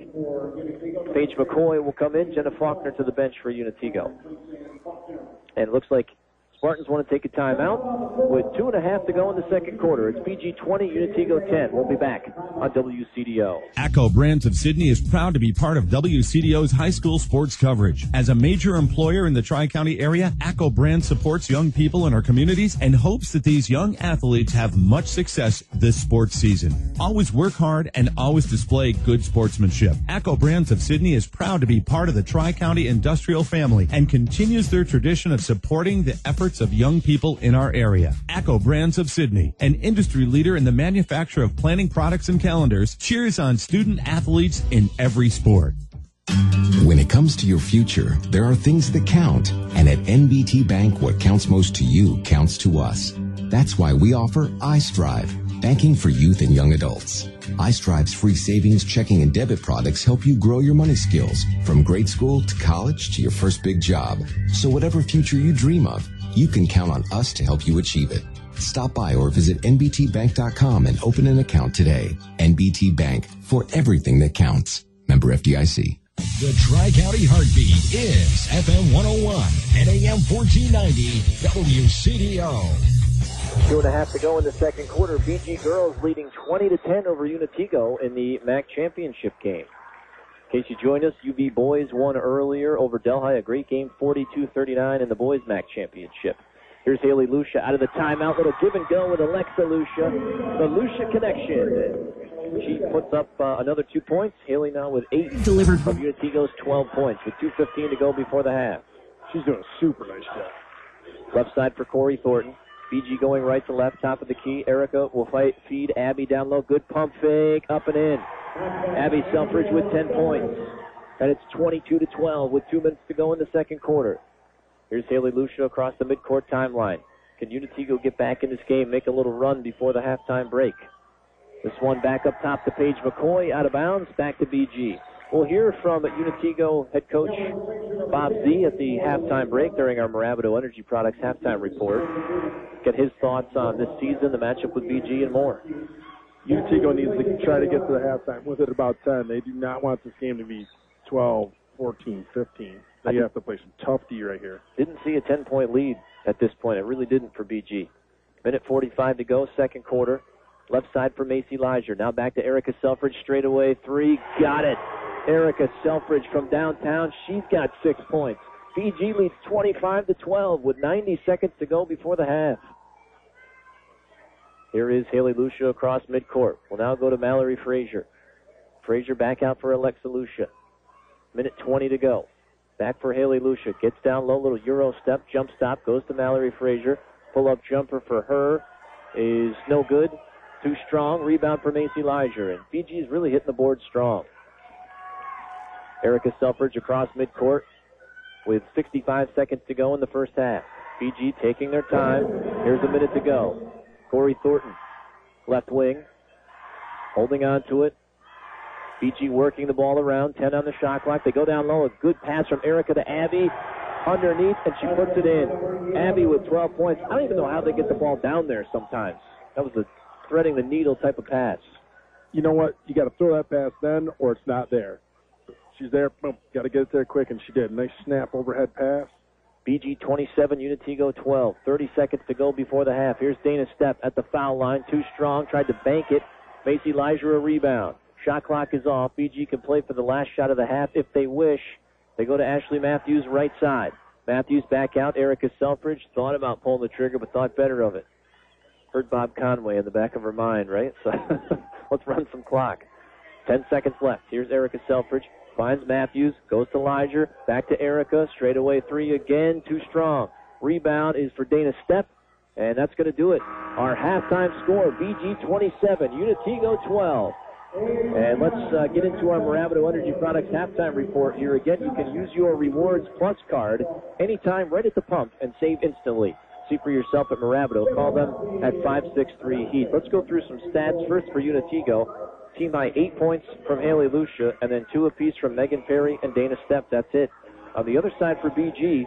Paige McCoy will come in. Jenna Faulkner to the bench for Unitigo. And it looks like Spartans want to take a timeout with two and a half to go in the second quarter. It's B G twenty, Unitigo ten. We'll be back on W C D O. ACCO Brands of Sydney is proud to be part of W C D O's high school sports coverage. As a major employer in the Tri-County area, ACCO Brands supports young people in our communities and hopes that these young athletes have much success this sports season. Always work hard and always display good sportsmanship. ACCO Brands of Sydney is proud to be part of the Tri-County industrial family and continues their tradition of supporting the efforts of young people in our area. ACCO Brands of Sydney, an industry leader in the manufacture of planning products and calendars, cheers on student athletes in every sport. When it comes to your future, there are things that count. And at N B T Bank, what counts most to you counts to us. That's why we offer iStrive, banking for youth and young adults. iStrive's free savings, checking, and debit products help you grow your money skills from grade school to college to your first big job. So whatever future you dream of, you can count on us to help you achieve it. Stop by or visit N B T bank dot com and open an account today. N B T Bank, for everything that counts. Member F D I C. The Tri-County Heartbeat is F M one oh one and A M fourteen ninety W C D O. Two and a half to go in the second quarter. B G girls leading twenty to ten over Unitigo in the M A C championship game. In case you joined us, U V boys won earlier over Delhi, a great game, forty-two thirty-nine in the boys M A C championship. Here's Haley Lucia out of the timeout. Little give and go with Alexa Lucia. The Lucia connection. She puts up uh, another two points. Haley now with eight Delivered from Unitigo's twelve points with two fifteen to go before the half. She's doing a super nice job. Left side for Corey Thornton. B G going right to left, top of the key. Erica will fight, feed Abby down low. Good pump fake, up and in. Abby Selfridge with ten points. And it's twenty-two to twelve with two minutes to go in the second quarter. Here's Haley Lucia across the midcourt timeline. Can Unitigo get back in this game, make a little run before the halftime break? This one back up top to Paige McCoy, out of bounds, back to B G. We'll hear from Unitigo head coach Bob Z at the halftime break during our Moravido Energy Products halftime report. Get his thoughts on this season, the matchup with B G, and more. Unitigo needs to try to get to the halftime with it about ten. They do not want this game to be twelve, fourteen, fifteen. They have to play some tough D right here. Didn't see a ten-point lead at this point. It really didn't for B G. Minute forty-five to go, second quarter. Left side for Macy Leisure. Now back to Erica Selfridge, straight away three. Got it. Erica Selfridge from downtown. She's got six points. B G leads twenty-five to twelve with ninety seconds to go before the half. Here is Haley Lucia across midcourt. We'll now go to Mallory Frazier. Frazier back out for Alexa Lucia. Minute twenty to go. Back for Haley Lucia. Gets down low, little Euro step, jump stop, goes to Mallory Frazier. Pull-up jumper for her is no good. Too strong. Rebound for Macy Leisure. And B G is really hitting the board strong. Erica Selfridge across midcourt with sixty-five seconds to go in the first half. B G taking their time. Here's a minute to go. Corey Thornton, left wing, holding on to it. B G working the ball around, ten on the shot clock. They go down low. A good pass from Erica to Abby. Underneath, and she puts it in. Abby with twelve points. I don't even know how they get the ball down there sometimes. That was a threading the needle type of pass. You know what? You got to throw that pass then, or it's not there. She's there. Boom. Got to get it there quick, and she did. Nice snap overhead pass. B G twenty-seven, Unitigo twelve. thirty seconds to go before the half. Here's Dana Stepp at the foul line. Too strong. Tried to bank it. Macy Leisure a rebound. Shot clock is off. B G can play for the last shot of the half if they wish. They go to Ashley Matthews, right side. Matthews back out. Erica Selfridge thought about pulling the trigger, but thought better of it. Heard Bob Conway in the back of her mind, right? So let's run some clock. Ten seconds left. Here's Erica Selfridge. Finds Matthews. Goes to Leisure. Back to Erica. Straight away three again. Too strong. Rebound is for Dana Stepp. And that's going to do it. Our halftime score, B G twenty-seven, Unitigo twelve. And let's uh, get into our Moravito Energy Products halftime report here. Again, you can use your Rewards Plus card anytime right at the pump and save instantly. See for yourself at Moravito. Call them at five six three HEAT. Let's go through some stats first for Unitigo. Team high eight points from Haley Lucia, and then two apiece from Megan Perry and Dana Stepp. That's it. On the other side for B G,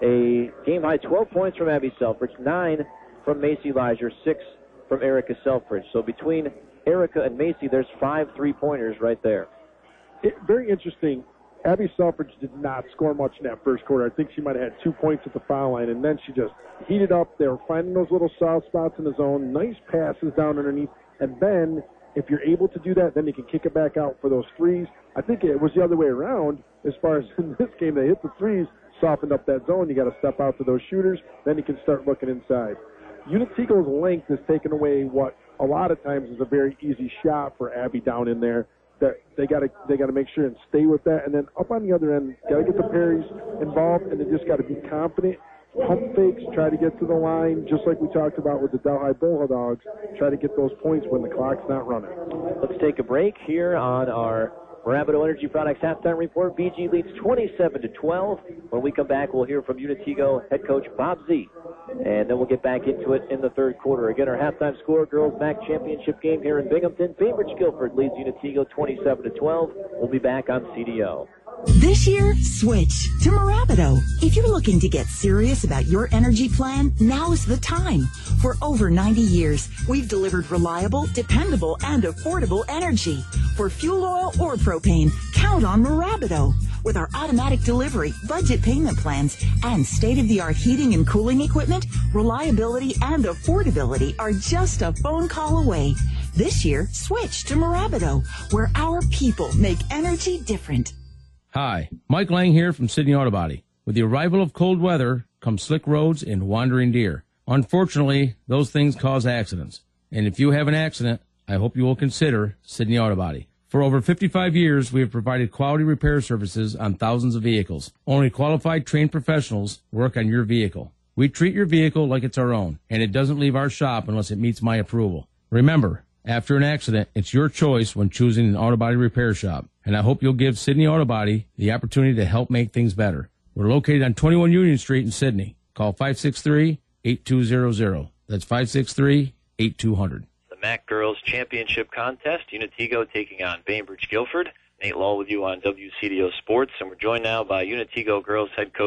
a game high twelve points from Abby Selfridge, nine from Macy Leisure, six from Erica Selfridge. So between Erica and Macy, there's five three-pointers right there. It, very interesting. Abby Selfridge did not score much in that first quarter. I think she might have had two points at the foul line, and then she just heated up. They were finding those little soft spots in the zone, nice passes down underneath, and then if you're able to do that, then you can kick it back out for those threes. I think it was the other way around as far as in this game. They hit the threes, softened up that zone. You got to step out to those shooters. Then you can start looking inside. Unitigo's length has taken away what a lot of times is a very easy shot for Abby down in there. That they got to they got to make sure and stay with that. And then up on the other end, got to get the Perrys involved, and they just got to be confident. Pump fakes, try to get to the line, just like we talked about with the Delhi Bulldogs. Try to get those points when the clock's not running. Let's take a break here on our Moravito Energy Products halftime report. B G leads twenty-seven to twelve. When we come back, we'll hear from Unitigo head coach Bob Z. And then we'll get back into it in the third quarter. Again, our halftime score, girls MAC championship game here in Binghamton. Bainbridge Guilford leads Unitigo twenty-seven to twelve. We'll be back on C D O. This year, switch to Moravito. If you're looking to get serious about your energy plan, now is the time. For over ninety years, we've delivered reliable, dependable, and affordable energy. For fuel oil or propane, count on Moravito. With our automatic delivery, budget payment plans, and state-of-the-art heating and cooling equipment, reliability and affordability are just a phone call away. This year, switch to Moravito, where our people make energy different. Hi, Mike Lang here from Sydney Auto Body. With the arrival of cold weather come slick roads and wandering deer. Unfortunately, those things cause accidents. And if you have an accident, I hope you will consider Sydney Auto Body. For over fifty-five years, we have provided quality repair services on thousands of vehicles. Only qualified, trained professionals work on your vehicle. We treat your vehicle like it's our own, and it doesn't leave our shop unless it meets my approval. Remember, after an accident, it's your choice when choosing an auto body repair shop. And I hope you'll give Sydney Auto Body the opportunity to help make things better. We're located on twenty-one Union Street in Sydney. Call five six three, eight two zero zero. That's five six three, eight two zero zero. The MAC Girls Championship Contest, Unitigo taking on Bainbridge Guilford. Nate Law with you on W C D O Sports, and we're joined now by Unitigo Girls head coach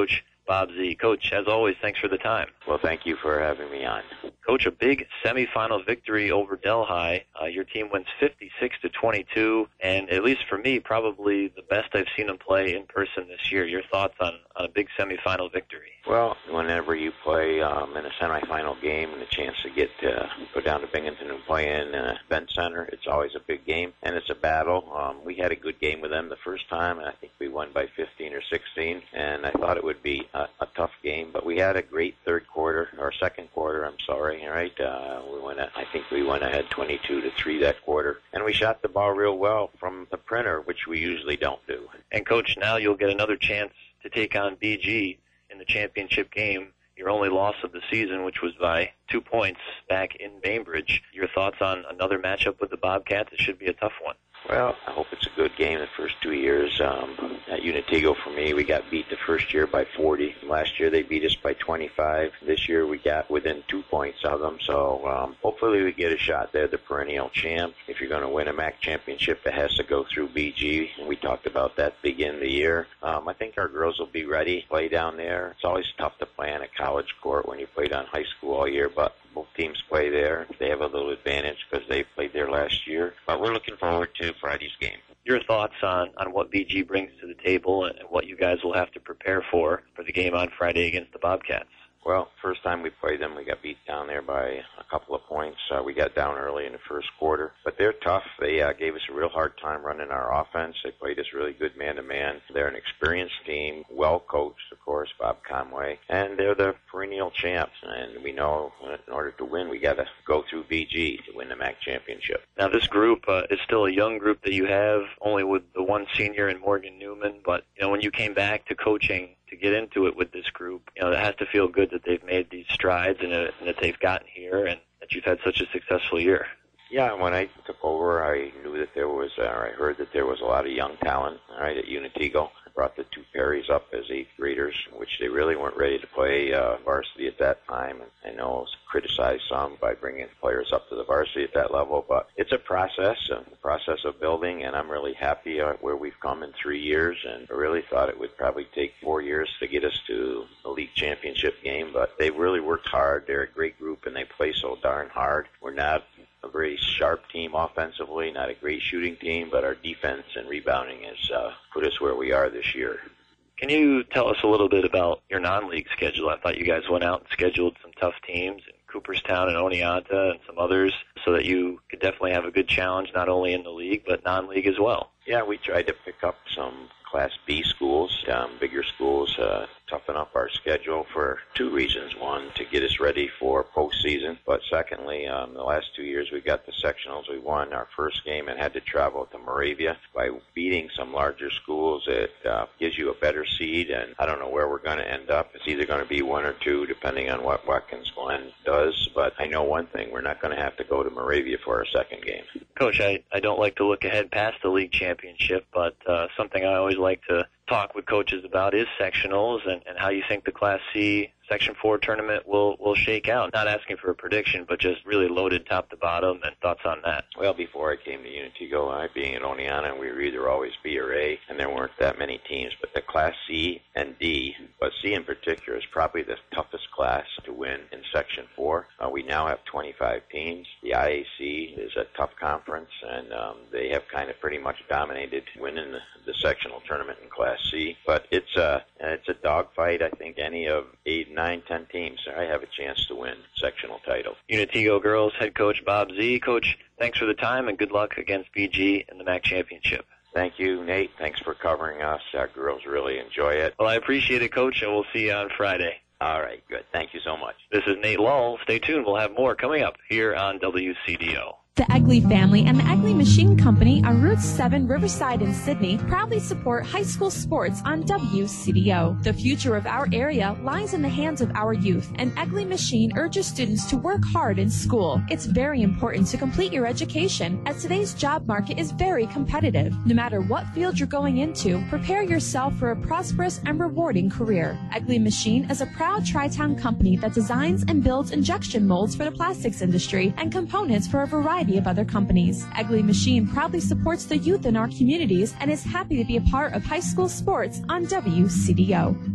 Bob Z. Coach, as always, thanks for the time. Well, thank you for having me on. Coach, a big semifinal victory over Delhi. Uh, your team wins fifty-six to twenty-two, and at least for me, probably the best I've seen them play in person this year. Your thoughts on, on a big semifinal victory? Well, whenever you play um, in a semifinal game and a chance to get to go down to Binghamton and play in an event center, it's always a big game, and it's a battle. Um, we had a good game with them the first time, and I think we won by fifteen or sixteen, and I thought it would be a, a tough game, but we had a great third quarter, or second quarter, I'm sorry, right? Uh, we went, I think we went ahead twenty-two to three that quarter, and we shot the ball real well from the printer, which we usually don't do. And, Coach, now you'll get another chance to take on B G in the championship game, your only loss of the season, which was by two points back in Bainbridge. Your thoughts on another matchup with the Bobcats? It should be a tough one. Well, I hope it's a good game the first two years. Um, at Unitigo, for me, we got beat the first year by forty. Last year, they beat us by twenty-five. This year, we got within two points of them. So um, hopefully we get a shot. They're the perennial champ. If you're going to win a M A C championship, it has to go through B G. And we talked about that at the beginning of the year. Um, I think our girls will be ready to play down there. It's always tough to play on a college court when you played on high school all year, but both teams play there. They have a little advantage because they played there last year. But we're looking forward to Friday's game. Your thoughts on, on what B G brings to the table and what you guys will have to prepare for for the game on Friday against the Bobcats? Well, first time we played them, we got beat down there by a couple of points. Uh, we got down early in the first quarter. But they're tough. They uh, gave us a real hard time running our offense. They played us really good man-to-man. They're an experienced team, well-coached, of course, Bob Conway. And they're the perennial champs. And we know in order to win, we got to go through B G to win the M A C championship. Now, this group uh, is still a young group that you have, only with the one senior and Morgan Newman. But, you know, when you came back to coaching, to get into it with this group, you know, it has to feel good that they've made these strides and, uh, and that they've gotten here and that you've had such a successful year. Yeah, when I took over, I knew that there was, uh, I heard that there was a lot of young talent, all right, at Unitigo. I brought the two Perrys up as eighth graders, which they really weren't ready to play uh, varsity at that time. And I know I was criticized some by bringing players up to the varsity at that level, but it's a process, a process of building, and I'm really happy uh, where we've come in three years, and I really thought it would probably take four years to get us to the league championship game, but they really worked hard. They're a great group, and they play so darn hard. We're not a very sharp team offensively, not a great shooting team, but our defense and rebounding has uh, put us where we are this year. Can you tell us a little bit about your non-league schedule? I thought you guys went out and scheduled some tough teams in Cooperstown and Oneonta and some others so that you could definitely have a good challenge not only in the league but non-league as well. Yeah, we tried to pick up some Class B schools, um, bigger schools, uh, toughen up our schedule for two reasons. One, to get us ready for postseason, but secondly, um, the last two years we got the sectionals. We won our first game and had to travel to Moravia. By beating some larger schools, it uh, gives you a better seed, and I don't know where we're going to end up. It's either going to be one or two, depending on what Watkins Glen does, but I know one thing, we're not going to have to go to Moravia for our second game. Coach, I, I don't like to look ahead past the league championship, but uh, something I always like to talk with coaches about is sectionals and, and how you think the Class C Section four tournament will, will shake out. Not asking for a prediction, but just really loaded top to bottom, and thoughts on that. Well, before I came to Unitigo, I being at Oneonta, we were either always B or A, and there weren't that many teams. But the Class C and D, but C in particular, is probably the toughest class to win in Section four. Uh, we now have twenty-five teams. The I A C is a tough conference, and um, they have kind of pretty much dominated winning the, the sectional tournament in Class C. But it's a, it's a dogfight. I think any of eight, nine, ten teams, I have a chance to win sectional title. Unitigo girls head coach Bob Z. Coach, thanks for the time and good luck against B G in the M A C championship. Thank you, Nate. Thanks for covering us. Our girls really enjoy it. Well, I appreciate it, Coach, and we'll see you on Friday. All right, good. Thank you so much. This is Nate Lull. Stay tuned. We'll have more coming up here on W C D O. The Egley family and the Egley Machine Company on Route seven Riverside in Sydney proudly support high school sports on W C D O. The future of our area lies in the hands of our youth, and Egley Machine urges students to work hard in school. It's very important to complete your education, as today's job market is very competitive. No matter what field you're going into, prepare yourself for a prosperous and rewarding career. Egley Machine is a proud Tri-Town company that designs and builds injection molds for the plastics industry and components for a variety of other companies. Egley Machine proudly supports the youth in our communities and is happy to be a part of high school sports on W C D O.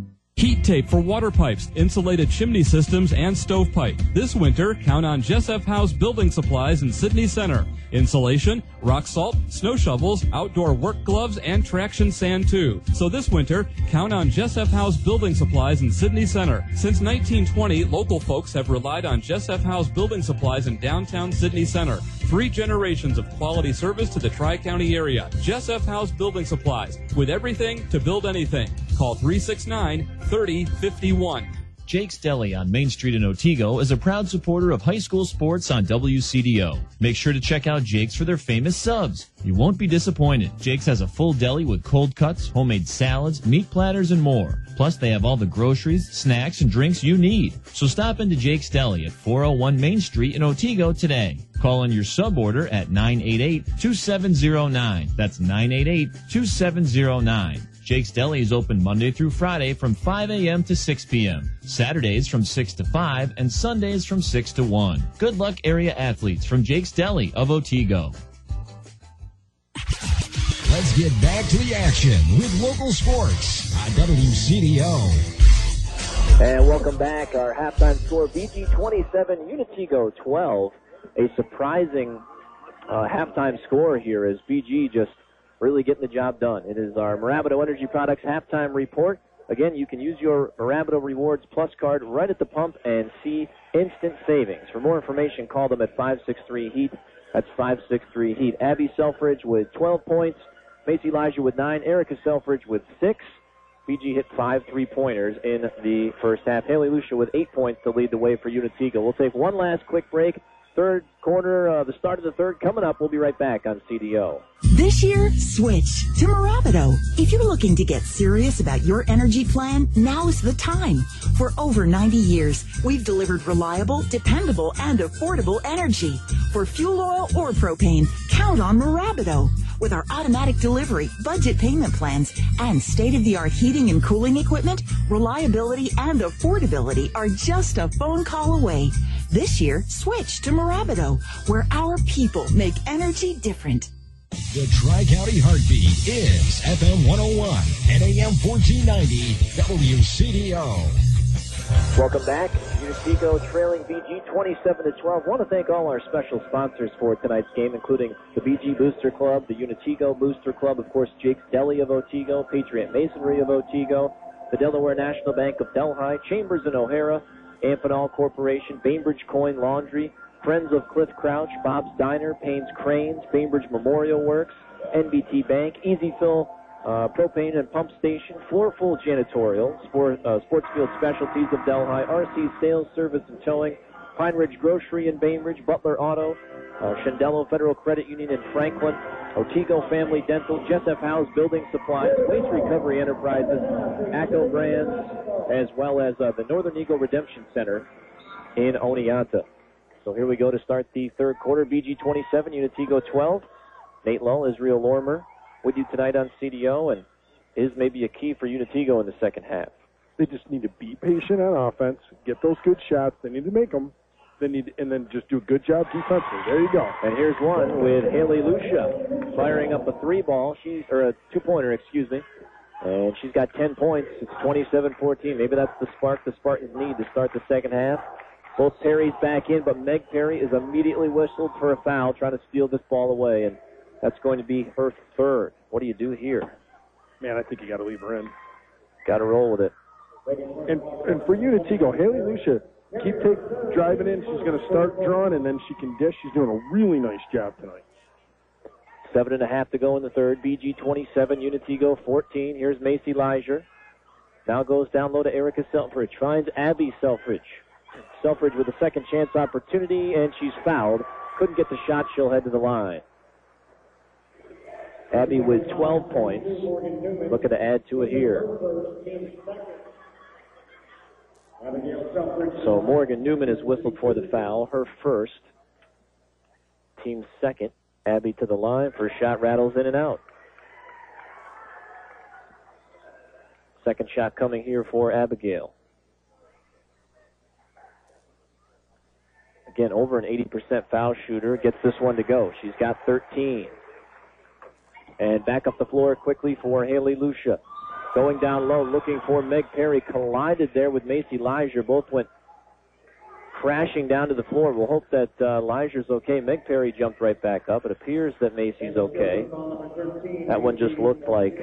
Heat tape for water pipes, insulated chimney systems, and stovepipe. This winter, count on Jess F. House Building Supplies in Sydney Center. Insulation, rock salt, snow shovels, outdoor work gloves, and traction sand too. So this winter, count on Jess F. House Building Supplies in Sydney Center. Since nineteen twenty, local folks have relied on Jess F. House Building Supplies in downtown Sydney Center. Three generations of quality service to the Tri-County area. Jess F. House Building Supplies, with everything to build anything. Call three six nine, three oh five one. Jake's Deli on Main Street in Otsego is a proud supporter of high school sports on W C D O. Make sure to check out Jake's for their famous subs. You won't be disappointed. Jake's has a full deli with cold cuts, homemade salads, meat platters, and more. Plus, they have all the groceries, snacks, and drinks you need. So stop into Jake's Deli at four oh one Main Street in Otsego today. Call on your sub order at nine eight eight, two seven zero nine. That's nine eight eight, two seven zero nine. Jake's Deli is open Monday through Friday from five a.m. to six p.m., Saturdays from six to five, and Sundays from six to one. Good luck, area athletes from Jake's Deli of Otsego. Let's get back to the action with local sports on W C D O. And welcome back. Our halftime score, B G twenty-seven, Unitego twelve. A surprising uh, halftime score here as B G just really getting the job done. It is our Mirabito Energy Products halftime report. Again, you can use your Mirabito Rewards Plus card right at the pump and see instant savings. For more information, call them at five six three HEAT. That's five six three HEAT. Abby Selfridge with twelve points. Macy Elijah with nine. Erica Selfridge with six. B G hit five three-pointers in the first half. Haley Lucia with eight points to lead the way for Unitego. We'll take one last quick break. Third quarter, uh, the start of the third coming up. We'll be right back on C D O. This year, switch to Mirabito. If you're looking to get serious about your energy plan, now is the time. For over ninety years, we've delivered reliable, dependable, and affordable energy. For fuel oil or propane, count on Mirabito. With our automatic delivery, budget payment plans, and state-of-the-art heating and cooling equipment, reliability and affordability are just a phone call away. This year, switch to Mirabito, where our people make energy different. The Tri-County Heartbeat is F M one oh one and A M fourteen ninety W C D O. Welcome back. Unitego trailing B G twenty-seven to twelve. I want to thank all our special sponsors for tonight's game, including the B G Booster Club, the Unitego Booster Club, of course, Jake's Deli of Otsego, Patriot Masonry of Otsego, the Delaware National Bank of Delhi, Chambers and O'Hara, Amphenol Corporation, Bainbridge Coin Laundry, Friends of Cliff Crouch, Bob's Diner, Payne's Cranes, Bainbridge Memorial Works, N B T Bank, Easy Fill, uh, Propane and Pump Station, Floorful Janitorial, Sport, uh, Sportsfield Specialties of Delhi, R C Sales, Service and Towing, Pine Ridge Grocery in Bainbridge, Butler Auto, uh, Shandello Federal Credit Union in Franklin, Otsego Family Dental, Jess F. House Building Supplies, Waste Recovery Enterprises, ACO Brands, as well as uh, the Northern Eagle Redemption Center in Oneonta. So here we go to start the third quarter. B G twenty-seven, Unitego twelve. Nate Lull, Israel Lorimer with you tonight on C D O, and is maybe a key for Unitego in the second half. They just need to be patient on offense, get those good shots. They need to make them. They need, and then just do a good job defensively. There you go. And here's one with Haley Lucia firing up a three ball. She's or a two-pointer, excuse me. And she's got ten points. It's twenty-seven fourteen. Maybe that's the spark the Spartans need to start the second half. Both Perry's back in, but Meg Perry is immediately whistled for a foul, trying to steal this ball away, and that's going to be her third. What do you do here? Man, I think you got to leave her in. Got to roll with it. And and for Unitego, Haley Lucia, keep take, driving in. She's going to start drawing, and then she can dish. She's doing a really nice job tonight. Seven and a half to go in the third. B G twenty-seven, Unitego fourteen. Here's Macy Leisure. Now goes down low to Erica Selfridge. Finds Abby Selfridge. Selfridge with a second chance opportunity, and she's fouled. Couldn't get the shot. She'll head to the line. Abby with twelve points. Looking to add to it here. So Morgan Newman is whistled for the foul. Her first. Team second. Abby to the line. First shot rattles in and out. Second shot coming here for Abigail. Again, over an eighty percent foul shooter. Gets this one to go. She's got thirteen. And back up the floor quickly for Haley Lucia. Going down low, looking for Meg Perry. Collided there with Macy Leisure. Both went crashing down to the floor. We'll hope that uh, Leisure's okay. Meg Perry jumped right back up. It appears that Macy's okay. That one just looked like,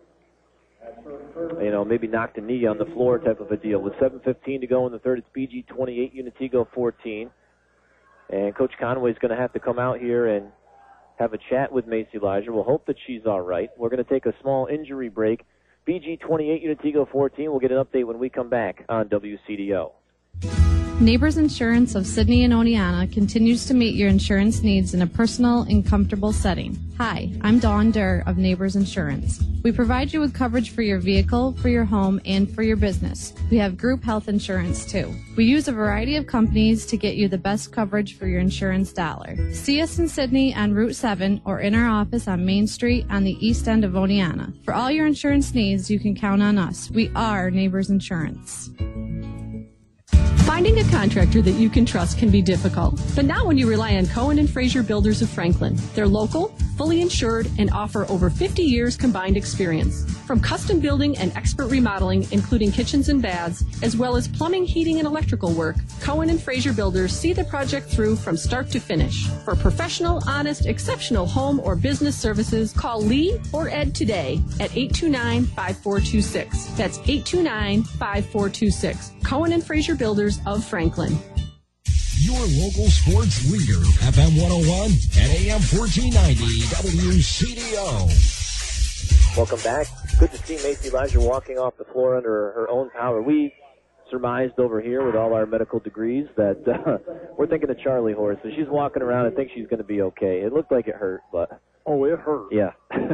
you know, maybe knocked a knee on the floor type of a deal. With seven fifteen to go in the third, it's B G twenty-eight, Unitigo fourteen. And Coach Conway's going to have to come out here and have a chat with Macy Leisure. We'll hope that she's all right. We're going to take a small injury break. B G twenty-eight, Unitigo fourteen. We'll get an update when we come back on W C D O. Neighbors Insurance of Sydney and Oneonta continues to meet your insurance needs in a personal and comfortable setting. Hi, I'm Dawn Durr of Neighbors Insurance. We provide you with coverage for your vehicle, for your home, and for your business. We have group health insurance too. We use a variety of companies to get you the best coverage for your insurance dollar. See us in Sydney on Route seven or in our office on Main Street on the east end of Oneonta. For all your insurance needs, you can count on us. We are Neighbors Insurance. Finding a contractor that you can trust can be difficult, but not when you rely on Cohen and Fraser Builders of Franklin. They're local, fully insured, and offer over fifty years combined experience. From custom building and expert remodeling, including kitchens and baths, as well as plumbing, heating, and electrical work, Cohen and Fraser Builders see the project through from start to finish. For professional, honest, exceptional home or business services, call Lee or Ed today at eight two nine, five four two six. That's eight two nine, five four two six. Cohen and Fraser Builders of Franklin. Your local sports leader, F M one oh one and A M fourteen ninety W C D O. Welcome back. Good to see Macy Leisure walking off the floor under her own power. We surmised over here with all our medical degrees that uh, we're thinking of Charlie horse. So she's walking around and think she's going to be okay. It looked like it hurt, but... Oh, it hurt. Yeah.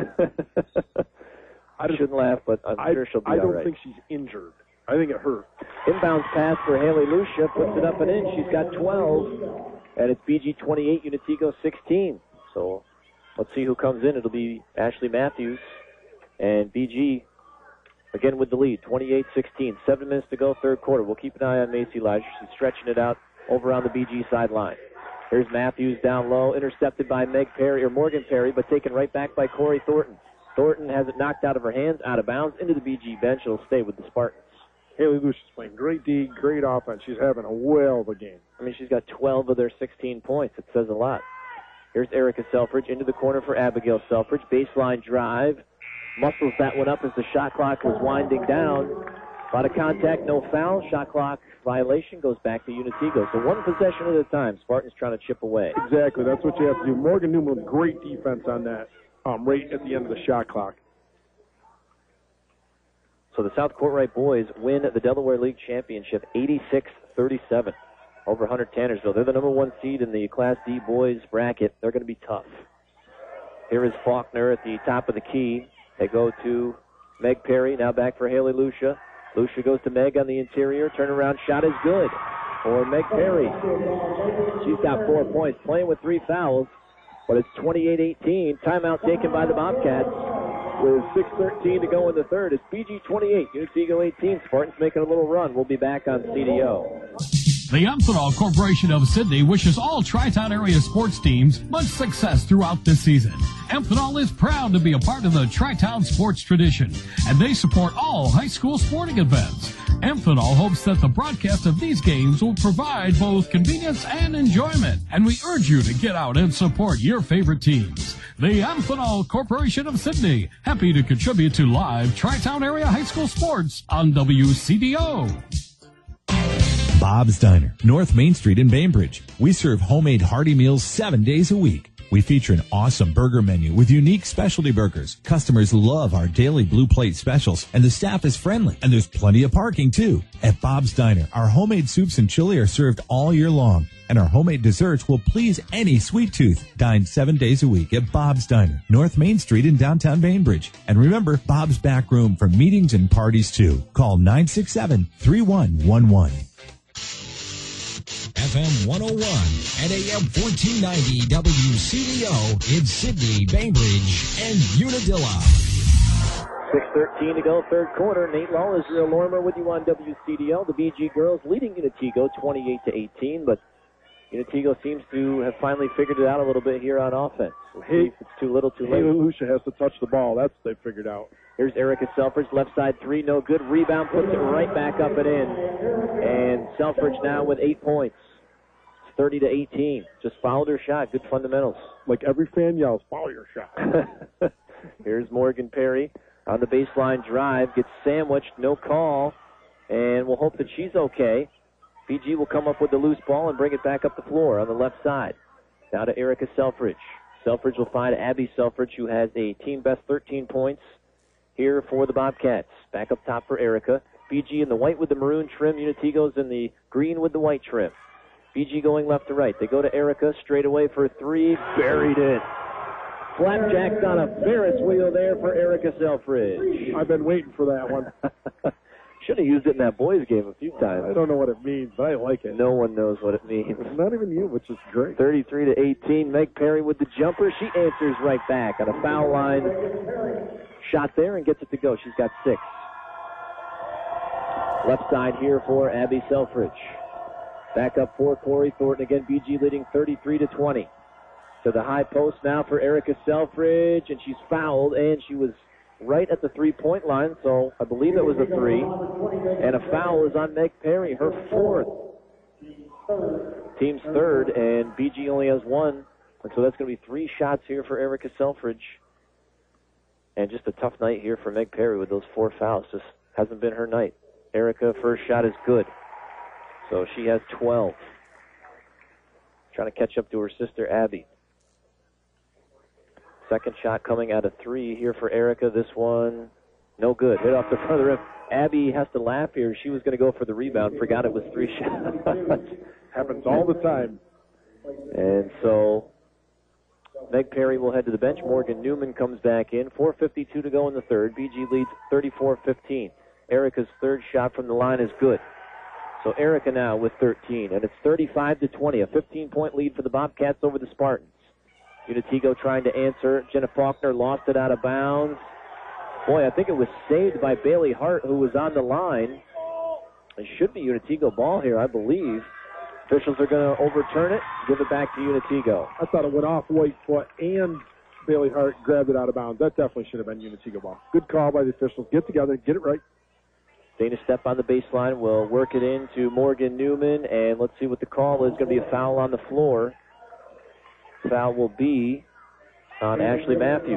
I shouldn't laugh, but I'm I, sure she'll be I don't all right. think she's injured. I think it hurt. Inbounds pass for Haley Lucia, puts it up and in. She's got twelve, and it's B G twenty-eight, Unitigo sixteen. So let's see who comes in. It'll be Ashley Matthews, and B G again with the lead, twenty-eight sixteen. Seven minutes to go, third quarter. We'll keep an eye on Macy Leisure. She's stretching it out over on the B G sideline. Here's Matthews down low, intercepted by Meg Perry, or Morgan Perry, but taken right back by Corey Thornton. Thornton has it knocked out of her hands, out of bounds, into the B G bench. It'll stay with the Spartans. Haley Lucia's playing great D, great offense. She's having a whale of a game. I mean, she's got twelve of their sixteen points. It says a lot. Here's Erica Selfridge into the corner for Abigail Selfridge. Baseline drive. Muscles that one up as the shot clock was winding down. A lot of contact, no foul. Shot clock violation goes back to Unitigo. So one possession at a time. Spartans trying to chip away. Exactly. That's what you have to do. Morgan Newman, great defense on that um, right at the end of the shot clock. So the South Courtright boys win the Delaware League Championship eighty-six thirty-seven over Hunter Tannersville. They're the number one seed in the Class D boys bracket. They're going to be tough. Here is Faulkner at the top of the key. They go to Meg Perry, now back for Haley Lucia. Lucia goes to Meg on the interior. Turnaround shot is good for Meg Perry. She's got four points, playing with three fouls, but it's twenty-eight eighteen. Timeout taken by the Bobcats. With six thirteen to go in the third, it's B G twenty-eight, Unitigo eighteen. Spartans making a little run. We'll be back on C D O. The Amphenol Corporation of Sydney wishes all Tri-Town area sports teams much success throughout this season. Amphenol is proud to be a part of the Tri-Town sports tradition, and they support all high school sporting events. Amphenol hopes that the broadcast of these games will provide both convenience and enjoyment, and we urge you to get out and support your favorite teams. The Amphenol Corporation of Sydney, happy to contribute to live Tri-Town area high school sports on W C D O. Bob's Diner, North Main Street in Bainbridge. We serve homemade hearty meals seven days a week. We feature an awesome burger menu with unique specialty burgers. Customers love our daily blue plate specials, and the staff is friendly, and there's plenty of parking too. At Bob's Diner, our homemade soups and chili are served all year long, and our homemade desserts will please any sweet tooth. Dine seven days a week at Bob's Diner, North Main Street in downtown Bainbridge. And remember, Bob's back room for meetings and parties too. Call nine six seven, three one one one. F M one oh one and A M fourteen ninety W C D O in Sydney, Bainbridge, and Unadilla. six thirteen to go, third quarter. Nate Law, Israel Lormer with you on W C D O. The B G girls leading Unitigo twenty-eight to eighteen, but Unitigo seems to have finally figured it out a little bit here on offense. We'll see if it's too little, too late. Haley Lucia has to touch the ball. That's what they figured out. Here's Erica Selfridge, left side three, no good. Rebound, puts it right back up and in. And Selfridge now with eight points. It's thirty to eighteen. Just fouled her shot. Good fundamentals. Like every fan yells, foul your shot. Here's Morgan Perry on the baseline drive. Gets sandwiched, no call. And we'll hope that she's okay. B G will come up with the loose ball and bring it back up the floor on the left side. Now to Erica Selfridge. Selfridge will find Abby Selfridge, who has a team best thirteen points here for the Bobcats. Back up top for Erica. B G in the white with the maroon trim. Unitigo's in the green with the white trim. B G going left to right. They go to Erica straight away for three. Buried it. Flapjacks on a Ferris wheel there for Erica Selfridge. I've been waiting for that one. Should have used it in that boys game a few times. I don't know what it means, but I like it. No one knows what it means. Not even you, which is great. thirty-three to eighteen. Meg Perry with the jumper. She answers right back on a foul line shot there and gets it to go. She's got six. Left side here for Abby Selfridge. Back up for Corey Thornton again. B G leading thirty-three to twenty. To the high post now for Erica Selfridge, and she's fouled, and she was right at the three-point line, so I believe it was a three. And a foul is on Meg Perry, her fourth. Team's third, and B G only has one. And so that's going to be three shots here for Erica Selfridge. And just a tough night here for Meg Perry with those four fouls. Just hasn't been her night. Erica, first shot is good. So she has twelve. Trying to catch up to her sister, Abby. Second shot coming out of three here for Erica. This one, no good. Hit off the front of the rim. Abby has to laugh here. She was going to go for the rebound. Forgot it was three shots. Happens all the time. And so Meg Perry will head to the bench. Morgan Newman comes back in. four fifty-two to go in the third. B G leads thirty-four fifteen. Erica's third shot from the line is good. So Erica now with thirteen. And it's thirty-five to twenty. A fifteen-point lead for the Bobcats over the Spartans. Unitigo trying to answer. Jenna Faulkner lost it out of bounds. Boy, I think it was saved by Bailey Hart, who was on the line. It should be Unitigo ball here, I believe. Officials are going to overturn it, give it back to Unitigo. I thought it went off White foot, and Bailey Hart grabbed it out of bounds. That definitely should have been Unitigo ball. Good call by the officials. Get together, get it right. Dana Stepp on the baseline will work it into Morgan Newman, and let's see what the call is. Going to be a foul on the floor. Foul will be on Ashley Matthews.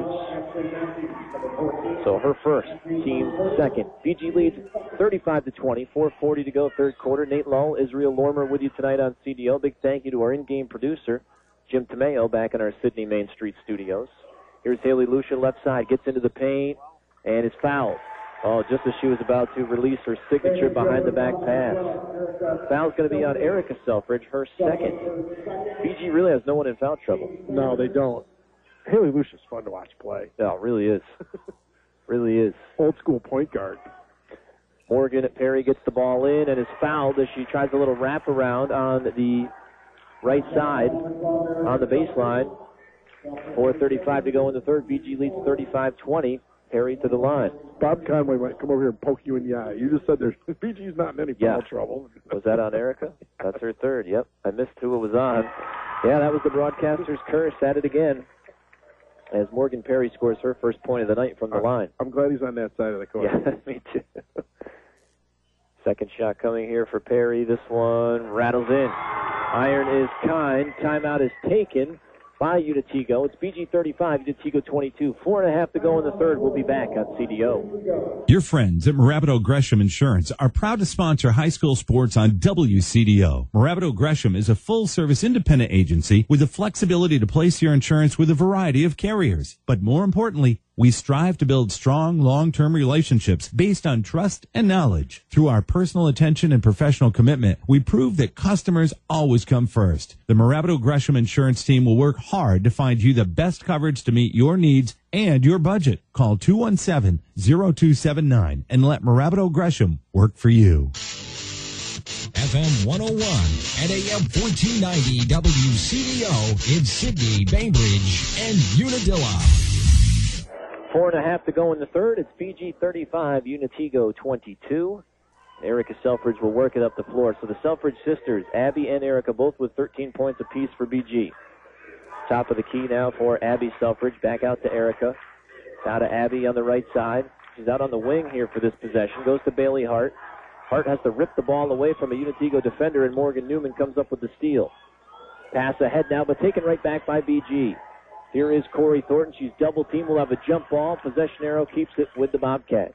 So her first, team second. B G leads thirty-five to twenty, four forty to go, third quarter. Nate Lull, Israel Lormer with you tonight on C D O. Big thank you to our in-game producer, Jim Tomeo, back in our Sydney Main Street studios. Here's Haley Lucia, left side, gets into the paint, and is fouled. Oh, just as she was about to release her signature behind the back pass. Foul's going to be on Erica Selfridge, her second. B G really has no one in foul trouble. No, they don't. Haley Lucia's fun to watch play. No, it really is. Really is. Old school point guard. Morgan Perry gets the ball in and is fouled as she tries a little wraparound on the right side on the baseline. four thirty-five to go in the third. B G leads thirty-five twenty. Perry to the line. Bob Conway might come over here and poke you in the eye. You just said there's B G's not in any foul yeah. trouble. Was that on Erica? That's her third. Yep. I missed who it was on. Yeah, that was the broadcaster's curse. At it again. As Morgan Perry scores her first point of the night from the I'm, line. I'm glad he's on that side of the court. Yeah, me too. Second shot coming here for Perry. This one rattles in. Iron is kind. Timeout is taken by Unitigo. It's B G thirty-five, Unitigo twenty-two. Four and a half to go in the third. We'll be back on C D O. Your friends at Morabito Gresham Insurance are proud to sponsor high school sports on W C D O. Morabito Gresham is a full-service independent agency with the flexibility to place your insurance with a variety of carriers. But more importantly, we strive to build strong, long-term relationships based on trust and knowledge. Through our personal attention and professional commitment, we prove that customers always come first. The Morabito Gresham Insurance Team will work hard to find you the best coverage to meet your needs and your budget. Call two one seven, zero two seven nine and let Morabito Gresham work for you. F M one oh one and A M fourteen ninety W C D O in Sydney, Bainbridge, and Unadilla. Four and a half to go in the third. It's B G thirty-five, Unitigo twenty-two. Erica Selfridge will work it up the floor. So the Selfridge sisters, Abby and Erica, both with thirteen points apiece for B G. Top of the key now for Abby Selfridge. Back out to Erica. Now to Abby on the right side. She's out on the wing here for this possession. Goes to Bailey Hart. Hart has to rip the ball away from a Unitigo defender, and Morgan Newman comes up with the steal. Pass ahead now, but taken right back by B G. Here is Corey Thornton. She's double teamed. Will have a jump ball. Possession arrow keeps it with the Bobcats.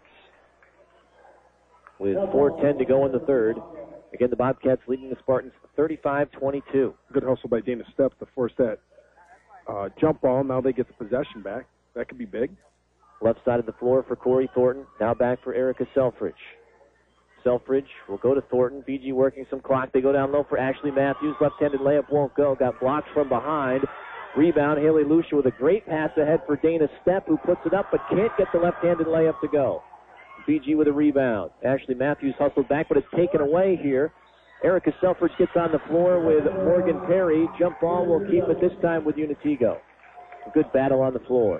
With four ten to go in the third. Again, the Bobcats leading the Spartans thirty-five twenty-two. Good hustle by Dana Stepp to force that uh, jump ball. Now they get the possession back. That could be big. Left side of the floor for Corey Thornton. Now back for Erica Selfridge. Selfridge will go to Thornton. B G working some clock. They go down low for Ashley Matthews. Left-handed layup won't go. Got blocked from behind. Rebound, Haley Lucia with a great pass ahead for Dana Stepp, who puts it up but can't get the left-handed layup to go. B G with a rebound. Ashley Matthews hustled back, but it's taken away here. Erica Selfridge gets on the floor with Morgan Perry. Jump ball will keep it this time with Unitigo. A good battle on the floor.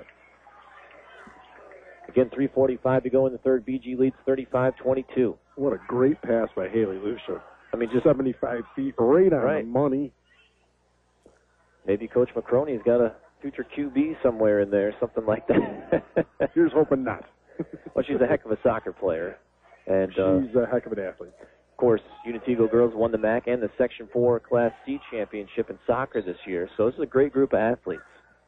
Again, three forty-five to go in the third. B G leads thirty-five twenty-two. What a great pass by Haley Lucia. I mean, just seventy-five feet, right on right. the money. Maybe Coach McCroney's got a future Q B somewhere in there, something like that. Here's hoping not. Well, she's a heck of a soccer player. And uh, she's a heck of an athlete. Of course, Unitigo girls won the M A C and the Section four Class C championship in soccer this year. So this is a great group of athletes.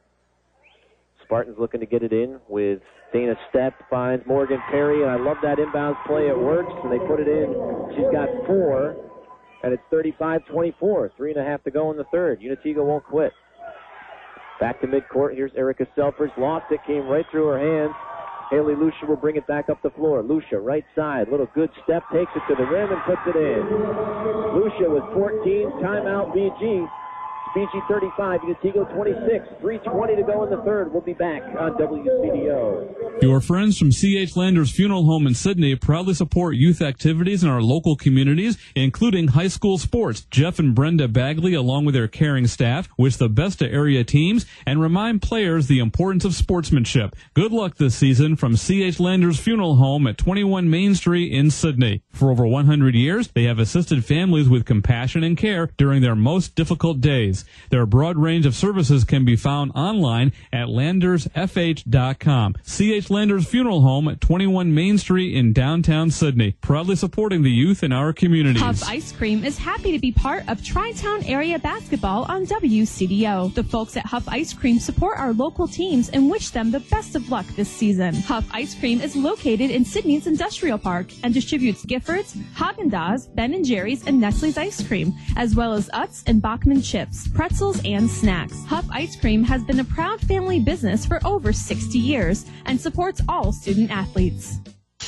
Spartans looking to get it in with Dana Stepp, finds Morgan Perry, and I love that inbounds play. It works, and they put it in. She's got four, and it's thirty-five twenty-four. Three and a half to go in the third. Unitigo won't quit. Back to midcourt. Here's Erica Selfridge. Lost it, came right through her hands. Haley Lucia will bring it back up the floor. Lucia, right side, little good step, takes it to the rim and puts it in. Lucia with fourteen, timeout B G. B G thirty-five, Unitigo twenty-six, three twenty to go in the third. We'll be back on W C D O. Your friends from C H Landers Funeral Home in Sydney proudly support youth activities in our local communities, including high school sports. Jeff and Brenda Bagley, along with their caring staff, wish the best to area teams and remind players the importance of sportsmanship. Good luck this season from C H Landers Funeral Home at twenty-one Main Street in Sydney. For over one hundred years, they have assisted families with compassion and care during their most difficult days. Their broad range of services can be found online at landers f h dot com. C H Landers Funeral Home at twenty-one Main Street in downtown Sydney, proudly supporting the youth in our communities. Huff Ice Cream is happy to be part of Tri-Town Area Basketball on W C D O. The folks at Huff Ice Cream support our local teams and wish them the best of luck this season. Huff Ice Cream is located in Sydney's Industrial Park and distributes Giffords, Haagen-Dazs, Ben and Jerry's, and Nestle's ice cream, as well as Utz and Bachman chips, pretzels, and snacks. Huff Ice Cream has been a proud family business for over sixty years and supports all student athletes.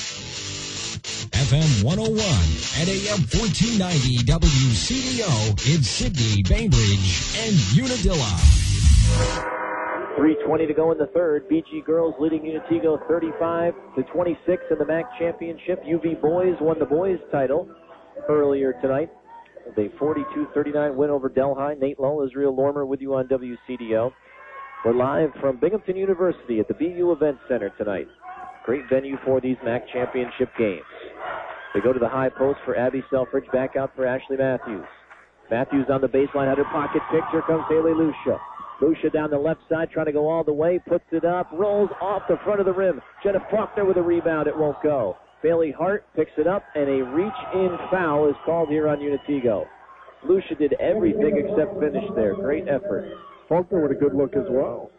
F M one oh one and A M fourteen ninety W C D O in Sydney, Bainbridge, and Unadilla. three twenty to go in the third. B G girls leading Unitigo thirty-five to twenty-six in the M A C championship. U V boys won the boys title earlier tonight. A forty-two thirty-nine win over Delhi. Nate Lull, Israel Lormer with you on W C D O. We're live from Binghamton University at the B U Event Center tonight. Great venue for these M A C championship games. They go to the high post for Abby Selfridge. Back out for Ashley Matthews. Matthews on the baseline, had her pocket picked. Here comes Haley Lucia. Lucia down the left side, trying to go all the way. Puts it up, rolls off the front of the rim. Jenna Faulkner with a rebound. It won't go. Bailey Hart picks it up, and a reach-in foul is called here on Unitigo. Lucia did everything except finish there. Great effort. Faulkner with a good look as well.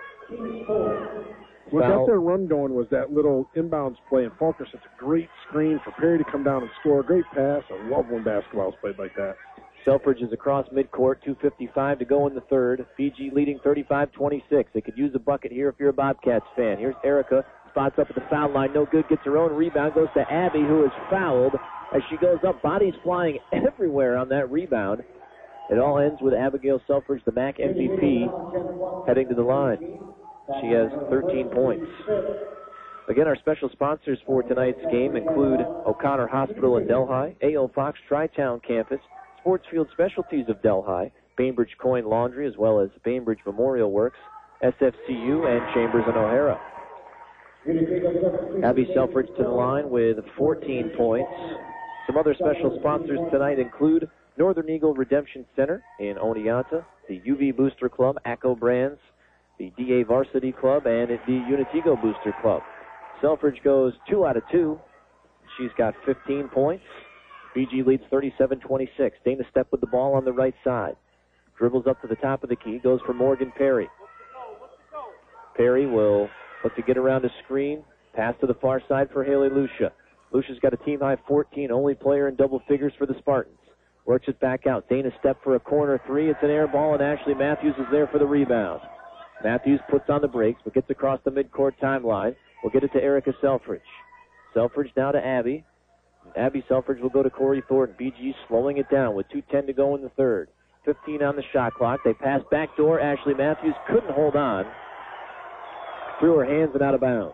What got their run going was that little inbounds play, and Faulkner sets a great screen for Perry to come down and score. Great pass. I love when basketball is played like that. Selfridge is across midcourt, two fifty-five to go in the third. B G leading thirty-five twenty-six. They could use a bucket here if you're a Bobcats fan. Here's Erica. Spots up at the foul line, no good, gets her own rebound, goes to Abby, who is fouled. As she goes up, bodies flying everywhere on that rebound. It all ends with Abigail Selfridge, the M A C M V P, heading to the line. She has thirteen points. Again, our special sponsors for tonight's game include O'Connor Hospital in Delhi, A O Fox Tri-Town Campus, Sportsfield Specialties of Delhi, Bainbridge Coin Laundry, as well as Bainbridge Memorial Works, S F C U, and Chambers and O'Hara. Abby Selfridge to the line with fourteen points. Some other special sponsors tonight include Northern Eagle Redemption Center in Oneonta, the U V Booster Club, ACCO Brands, the D A Varsity Club, and the Unitigo Booster Club. Selfridge goes two out of two. She's got fifteen points. B G leads thirty-seven twenty-six. Dana Stepp with the ball on the right side. Dribbles up to the top of the key, goes for Morgan Perry. Perry will look to get around a screen. Pass to the far side for Haley Lucia. Lucia's got a team-high fourteen, only player in double figures for the Spartans. Works it back out. Dana Stepp for a corner three. It's an air ball, and Ashley Matthews is there for the rebound. Matthews puts on the brakes, but gets across the midcourt timeline. We'll get it to Erica Selfridge. Selfridge now to Abby. Abby Selfridge will go to Corey Thornton. B G slowing it down with two ten to go in the third. fifteen on the shot clock. They pass back door. Ashley Matthews couldn't hold on. Threw her hands and out of bounds.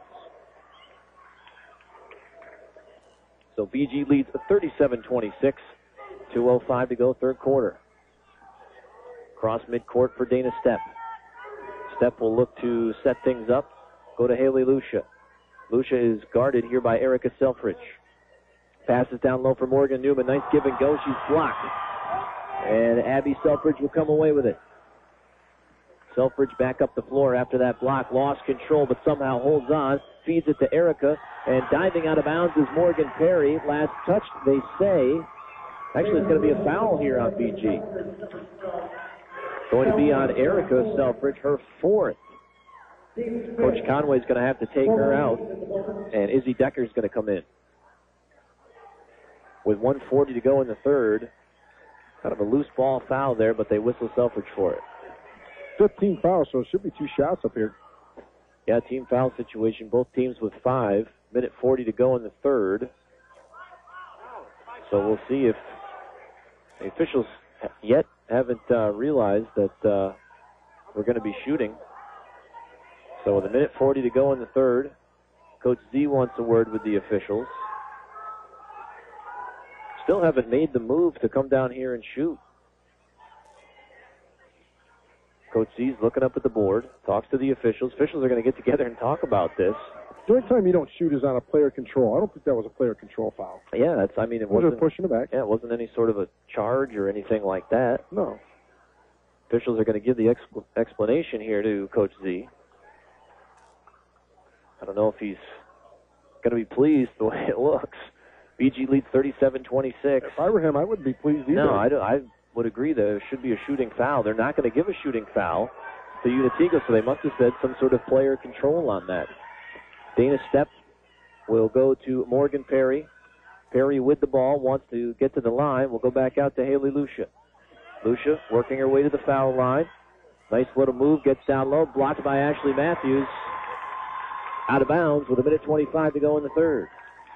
So B G leads thirty-seven twenty-six. two oh five to go, third quarter. Cross midcourt for Dana Stepp. Stepp will look to set things up. Go to Haley Lucia. Lucia is guarded here by Erica Selfridge. Passes down low for Morgan Newman. Nice give and go. She's blocked. And Abby Selfridge will come away with it. Selfridge back up the floor after that block. Lost control, but somehow holds on. Feeds it to Erica. And diving out of bounds is Morgan Perry. Last touch, they say. Actually, it's going to be a foul here on B G. Going to be on Erica Selfridge, her fourth. Coach Conway's going to have to take her out. And Izzy Decker's going to come in. With one forty to go in the third. Kind of a loose ball foul there, but they whistle Selfridge for it. fifteen fouls, so it should be two shots up here. Yeah, team foul situation. Both teams with five. Minute forty to go in the third. So we'll see if the officials yet haven't uh, realized that uh, we're going to be shooting. So with a minute forty to go in the third, Coach Z wants a word with the officials. Still haven't made the move to come down here and shoot. Coach Z's looking up at the board, talks to the officials. Officials are going to get together and talk about this. The only time you don't shoot is on a player control. I don't think that was a player control foul. Yeah, that's. I mean, it Was wasn't it pushing it back? Yeah, it wasn't any sort of a charge or anything like that. No. Officials are going to give the expl- explanation here to Coach Z. I don't know if he's going to be pleased the way it looks. B G leads thirty-seven twenty-six. If I were him, I wouldn't be pleased either. No, I, don't, I would agree there should be a shooting foul. They're not going to give a shooting foul to Unitigo, so they must have said some sort of player control on that. Dana Stepp will go to Morgan Perry. Perry with the ball, wants to get to the line. We'll go back out to Haley Lucia. Lucia working her way to the foul line. Nice little move, gets down low, blocked by Ashley Matthews. Out of bounds with a minute twenty-five to go in the third.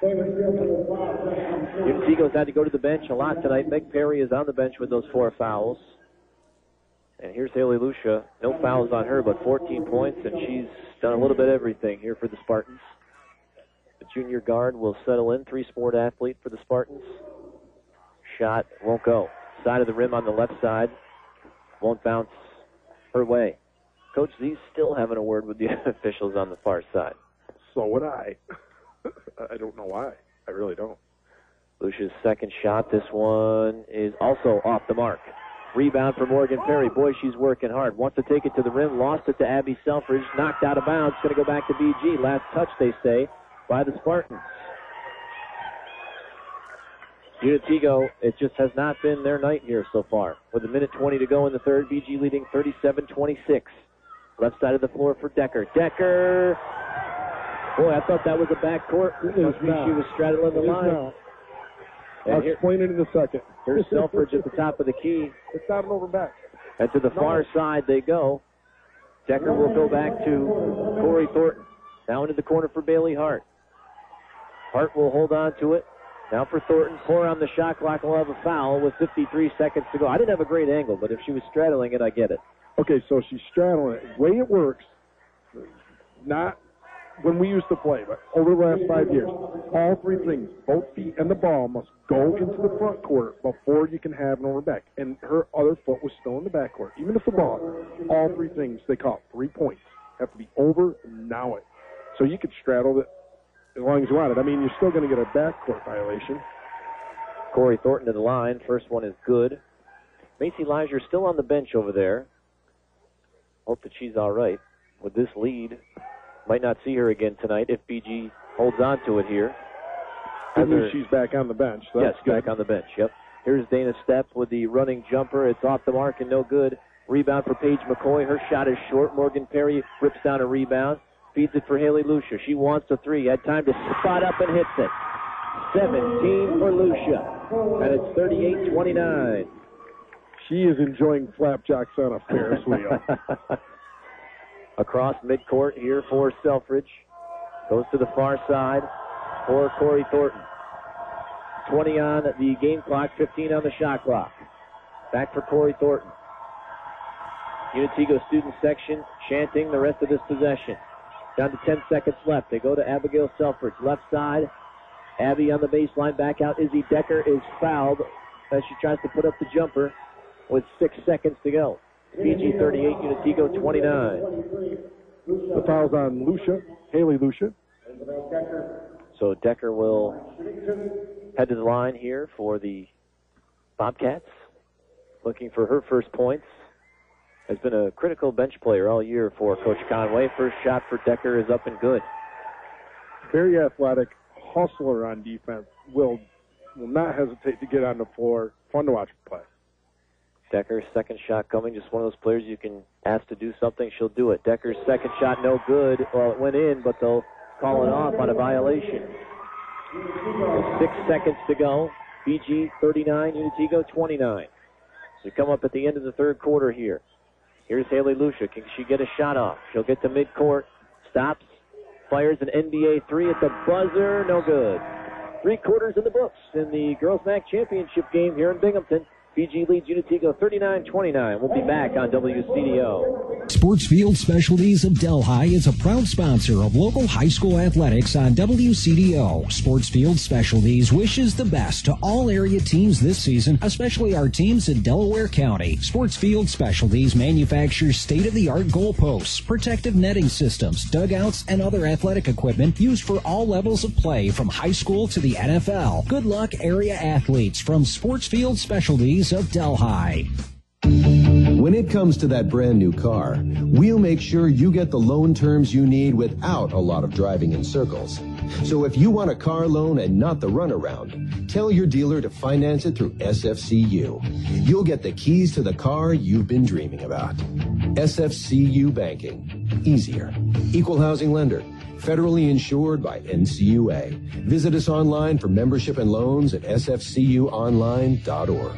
Unitigo's had to go to the bench a lot tonight. Meg Perry is on the bench with those four fouls. And here's Haley Lucia. No fouls on her, but fourteen points, and she's done a little bit of everything here for the Spartans. The junior guard will settle in, three-sport athlete for the Spartans. Shot won't go. Side of the rim on the left side. Won't bounce her way. Coach Z's still having a word with the officials on the far side. So would I. I don't know why. I really don't. Lucia's second shot. This one is also off the mark. Rebound for Morgan Perry. Boy, she's working hard. Wants to take it to the rim. Lost it to Abby Selfridge. Knocked out of bounds. Going to go back to B G. Last touch, they say, by the Spartans. Unitigo, it just has not been their night here so far. With a minute twenty to go in the third, B G leading thirty-seven twenty-six. Left side of the floor for Decker. Decker. Boy, I thought that was a backcourt. It must be she was straddling the line. I'll explain it in a second. Here's Selfridge at the top of the key. It's not an over back. And to the far side they go. Decker will go back to Corey Thornton. Now into the corner for Bailey Hart. Hart will hold on to it. Now for Thornton. Four on the shot clock. Will have a foul with fifty-three seconds to go. I didn't have a great angle, but if she was straddling it, I get it. Okay, so she's straddling it. The way it works, not when we used to play, but over the last five years, all three things, both feet and the ball, must go into the front court before you can have an over back. And her other foot was still in the back court. Even if the ball, all three things, they call it three points, have to be over and now it. So you could straddle it as long as you want it. I mean, you're still going to get a back court violation. Corey Thornton to the line. First one is good. Macy Leisure still on the bench over there. Hope that she's all right with this lead. Might not see her again tonight if B G holds on to it here. Good news, she's back on the bench. So yes, that's good. back on the bench, yep. Here's Dana Stepp with the running jumper. It's off the mark and no good. Rebound for Paige McCoy. Her shot is short. Morgan Perry rips down a rebound. Feeds it for Haley Lucia. She wants a three. Had time to spot up and hits it. seventeen for Lucia. And it's thirty-eight twenty-nine. She is enjoying flapjacks on a Ferris wheel. Across midcourt here for Selfridge. Goes to the far side for Corey Thornton. twenty on the game clock, fifteen on the shot clock. Back for Corey Thornton. Unitigo student section chanting the rest of this possession. Down to ten seconds left. They go to Abigail Selfridge. Left side. Abby on the baseline. Back out. Izzy Decker is fouled as she tries to put up the jumper with six seconds to go. P G thirty-eight, Unitigo twenty-nine. The foul's on Lucia, Haley Lucia. So Decker will head to the line here for the Bobcats. Looking for her first points. Has been a critical bench player all year for Coach Conway. First shot for Decker is up and good. Very athletic, hustler on defense. Will will not hesitate to get on the floor. Fun to watch play. Decker's second shot coming. Just one of those players you can ask to do something, she'll do it. Decker's second shot no good. Well, it went in, but they'll call it off on a violation. So six seconds to go. B G thirty-nine, Unitigo twenty-nine. So we come up at the end of the third quarter here. Here's Haley Lucia. Can she get a shot off? She'll get to midcourt. Stops. Fires an N B A three at the buzzer. No good. Three quarters in the books in the Girls M A C Championship game here in Binghamton. B G leads Unitigo thirty-nine twenty-nine. We'll be back on W C D O. Sportsfield Specialties of Delhi is a proud sponsor of local high school athletics on W C D O. Sportsfield Specialties wishes the best to all area teams this season, especially our teams in Delaware County. Sportsfield Specialties manufactures state-of-the-art goalposts, protective netting systems, dugouts, and other athletic equipment used for all levels of play from high school to the N F L. Good luck, area athletes from Sportsfield Specialties of Delhi. When it comes to that brand new car, we'll make sure you get the loan terms you need without a lot of driving in circles. So if you want a car loan and not the runaround, tell your dealer to finance it through S F C U. You'll get the keys to the car you've been dreaming about. S F C U Banking. Easier. Equal housing lender. Federally insured by N C U A. Visit us online for membership and loans at S F C U online dot org.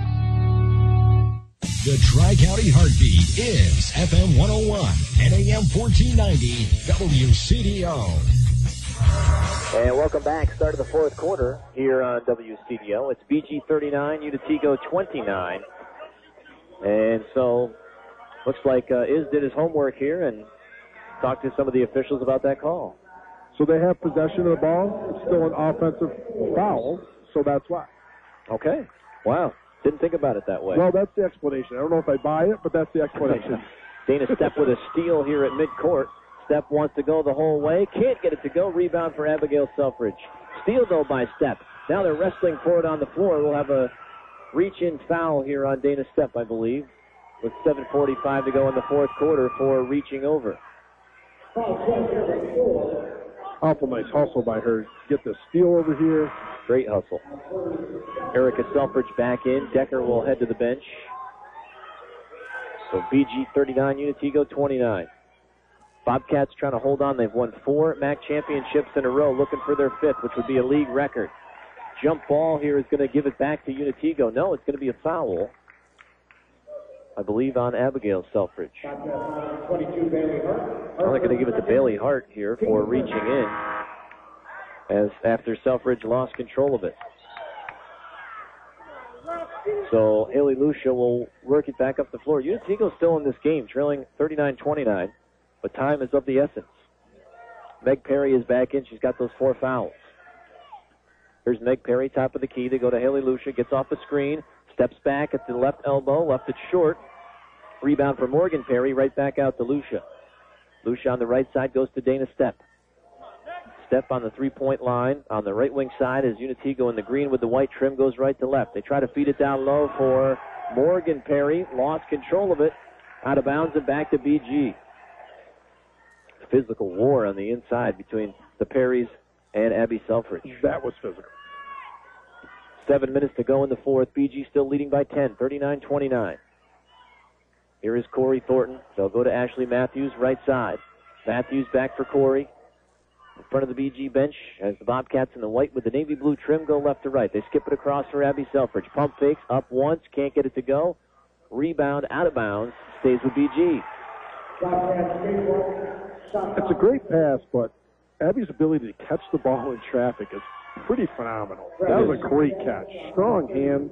The Tri-County Heartbeat is F M one oh one and A M fourteen ninety W C D O. And welcome back. Start of the fourth quarter here on W C D O. It's B G thirty-nine, Unitigo twenty-nine. And so, looks like uh, Iz did his homework here and talked to some of the officials about that call. So they have possession of the ball. It's still an offensive foul, so that's why. Okay. Wow. Didn't think about it that way. Well, that's the explanation. I don't know if I buy it, but that's the explanation. Dana Stepp with a steal here at midcourt. Stepp wants to go the whole way. Can't get it to go. Rebound for Abigail Selfridge. Steal, though, by Stepp. Now they're wrestling for it on the floor. We'll have a reach-in foul here on Dana Stepp, I believe, with seven forty-five to go in the fourth quarter for reaching over. Awful nice hustle by her. Get the steal over here. Great hustle. Erica Selfridge back in. Decker will head to the bench. So B G thirty-nine, Unitigo twenty-nine. Bobcats trying to hold on. They've won four M A C championships in a row, looking for their fifth, which would be a league record. Jump ball here is going to give it back to Unitigo. No, it's going to be a foul, I believe, on Abigail Selfridge. Well, they're going to give it to Bailey Hart here for reaching in, as after Selfridge lost control of it. So Haley Lucia will work it back up the floor. Unitigo's still in this game, trailing thirty-nine twenty-nine, but time is of the essence. Meg Perry is back in. She's got those four fouls. Here's Meg Perry, top of the key. They go to Haley Lucia, gets off the screen, steps back at the left elbow, left it short. Rebound for Morgan Perry, right back out to Lucia. Lucia on the right side goes to Dana Stepp. Stepp on the three-point line on the right wing side as Unitigo in the green with the white trim goes right to left. They try to feed it down low for Morgan Perry. Lost control of it. Out of bounds and back to B G. Physical war on the inside between the Perrys and Abby Selfridge. That was physical. Seven minutes to go in the fourth. B G still leading by ten, thirty-nine twenty-nine. Here is Corey Thornton. They'll go to Ashley Matthews, right side. Matthews back for Corey. In front of the B G bench as the Bobcats in the white with the navy blue trim go left to right. They skip it across for Abby Selfridge. Pump fakes, up once, can't get it to go. Rebound, out of bounds, stays with B G. It's a great pass, but Abby's ability to catch the ball in traffic is pretty phenomenal. That was a great catch. Strong hand.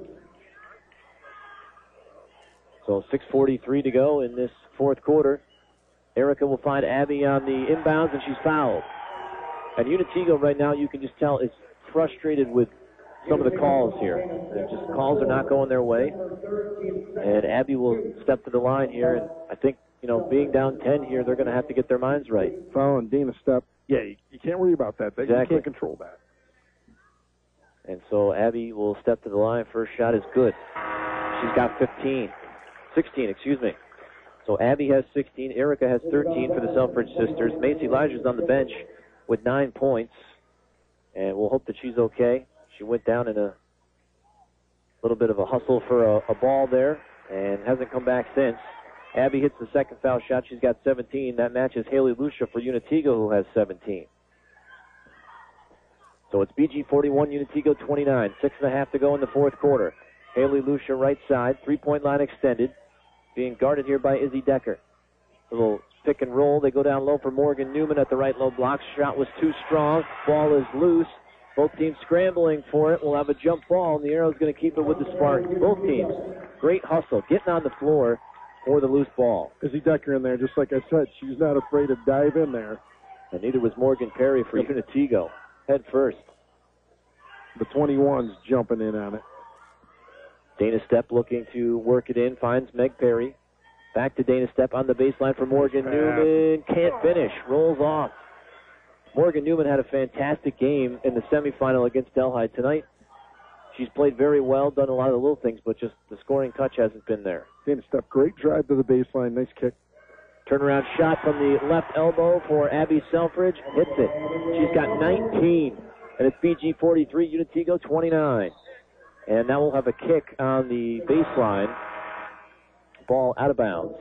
So six forty-three to go in this fourth quarter. Erica will find Abby on the inbounds, and she's fouled. And Unitigo right now, you can just tell, is frustrated with some of the calls here. And just calls are not going their way. And Abby will step to the line here, and I think, you know, being down ten here, they're going to have to get their minds right. Following Dana Stepp. Yeah, you, you can't worry about that. They, exactly. You can't control that. And so Abby will step to the line. First shot is good. She's got fifteen. sixteen, excuse me. So Abby has sixteen. Erica has thirteen for the Selfridge sisters. Macy Elijah's on the bench with nine points. And we'll hope that she's okay. She went down in a little bit of a hustle for a, a ball there and hasn't come back since. Abby hits the second foul shot. She's got seventeen. That matches Haley Lucia for Unitigo, who has seventeen. So it's B G forty-one, Unitigo twenty-nine. Six and a half to go in the fourth quarter. Haley Lucia right side. Three-point line extended. Being guarded here by Izzy Decker. A little pick and roll. They go down low for Morgan Newman at the right low block. Shot was too strong. Ball is loose. Both teams scrambling for it. We'll have a jump ball, and the Arrow's going to keep it with the Spartans. Both teams, great hustle, getting on the floor for the loose ball. Izzy Decker in there, just like I said, she's not afraid to dive in there. And neither was Morgan Perry for Unitigo. Head first. The twenty-one's jumping in on it. Dana Stepp looking to work it in, finds Meg Perry. Back to Dana Stepp on the baseline for Morgan Newman. Can't finish, rolls off. Morgan Newman had a fantastic game in the semifinal against Delhi tonight. She's played very well, done a lot of the little things, but just the scoring touch hasn't been there. Dana Stepp, great drive to the baseline, nice kick. Turnaround shot from the left elbow for Abby Selfridge. Hits it. She's got nineteen. And it's B G forty-three, Unitigo twenty-nine. And now we'll have a kick on the baseline. Ball out of bounds.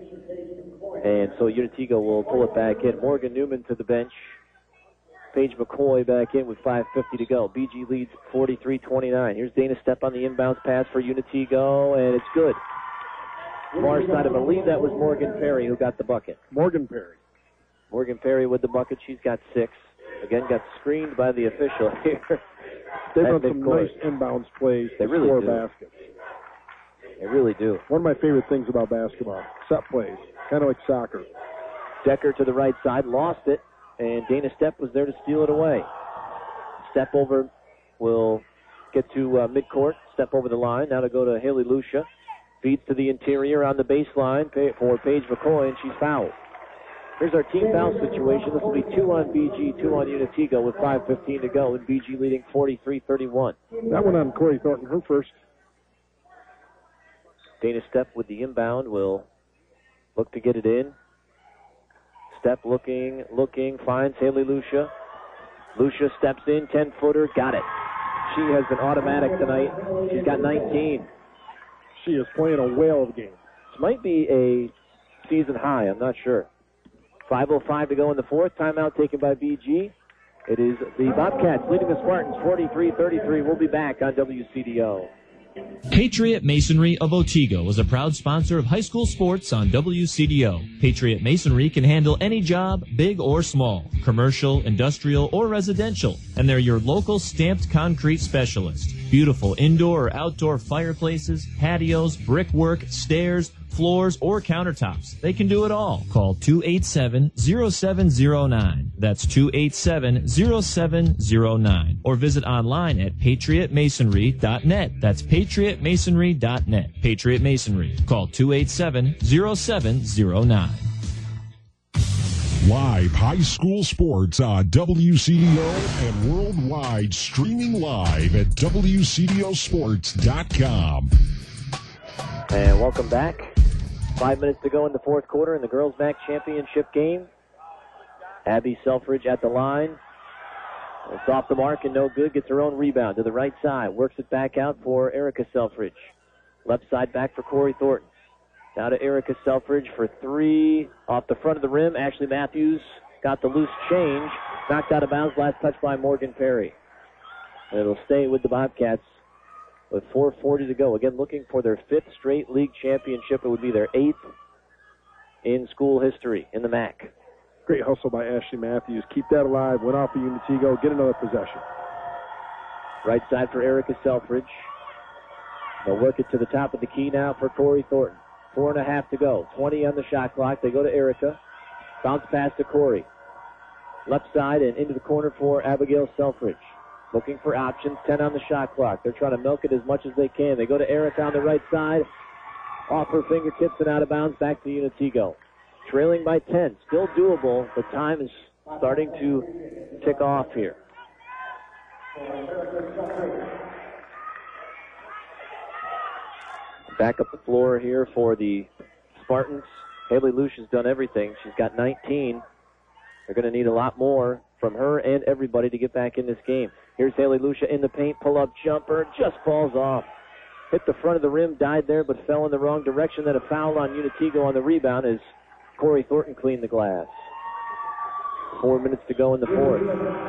And so Unitigo will pull it back in. Morgan Newman to the bench. Paige McCoy back in with five fifty to go. B G leads forty-three twenty-nine. Here's Dana Stepp on the inbounds pass for Unitigo, and it's good. Far side, I believe that was Morgan Perry who got the bucket. Morgan Perry. Morgan Perry with the bucket. She's got six. Again, got screened by the official here. They run some nice inbounds plays they to really score do. baskets. They really do. One of my favorite things about basketball, set plays, kind of like soccer. Decker to the right side, lost it, and Dana Stepp was there to steal it away. Step over will get to uh, midcourt, step over the line. Now to go to Haley Lucia. Feeds to the interior on the baseline for Paige McCoy, and she's fouled. Here's our team foul situation. This will be two on B G, two on Unitigo with five fifteen to go, and B G leading forty-three thirty-one. That one on Corey Thornton, her first. Dana Stepp with the inbound will look to get it in. Stepp looking, looking, finds Haley Lucia. Lucia steps in, ten-footer, got it. She has been automatic tonight. She's got nineteen. She is playing a whale of a game. This might be a season high, I'm not sure. five oh five to go in the fourth. Timeout taken by B G. It is the Bobcats leading the Spartans forty-three thirty-three. We'll be back on W C D O. Patriot Masonry of Otsego is a proud sponsor of high school sports on W C D O. Patriot Masonry can handle any job, big or small, commercial, industrial, or residential, and they're your local stamped concrete specialist. Beautiful indoor or outdoor fireplaces, patios, brickwork, stairs, floors, or countertops. They can do it all. Call two eight seven, zero seven zero nine. That's two eight seven, zero seven zero nine. Or visit online at patriot masonry dot net. That's patriot masonry dot net. Patriot Masonry. Call two eight seven, zero seven zero nine. Live high school sports on W C D O and worldwide, streaming live at W C D O sports dot com. And welcome back. Five minutes to go in the fourth quarter in the Girls M A C Championship game. Abby Selfridge at the line. It's off the mark and no good. Gets her own rebound to the right side. Works it back out for Erica Selfridge. Left side back for Corey Thornton. Now to Erica Selfridge for three off the front of the rim. Ashley Matthews got the loose change. Knocked out of bounds. Last touch by Morgan Perry. And it'll stay with the Bobcats with four forty to go. Again, looking for their fifth straight league championship. It would be their eighth in school history in the M A C. Great hustle by Ashley Matthews. Keep that alive. Went off of Unitigo. Get another possession. Right side for Erica Selfridge. They'll work it to the top of the key now for Corey Thornton. Four and a half to go. twenty on the shot clock. They go to Erica. Bounce pass to Corey. Left side and into the corner for Abigail Selfridge. Looking for options. ten on the shot clock. They're trying to milk it as much as they can. They go to Erica on the right side. Off her fingertips and out of bounds. Back to Unitigo. Trailing by ten. Still doable, but time is starting to tick off here. Back up the floor here for the Spartans. Haley Lucia's done everything. She's got nineteen. They're going to need a lot more from her and everybody to get back in this game. Here's Haley Lucia in the paint. Pull-up jumper. Just falls off. Hit the front of the rim. Died there, but fell in the wrong direction. Then a foul on Unitigo on the rebound as Corey Thornton cleaned the glass. Four minutes to go in the fourth.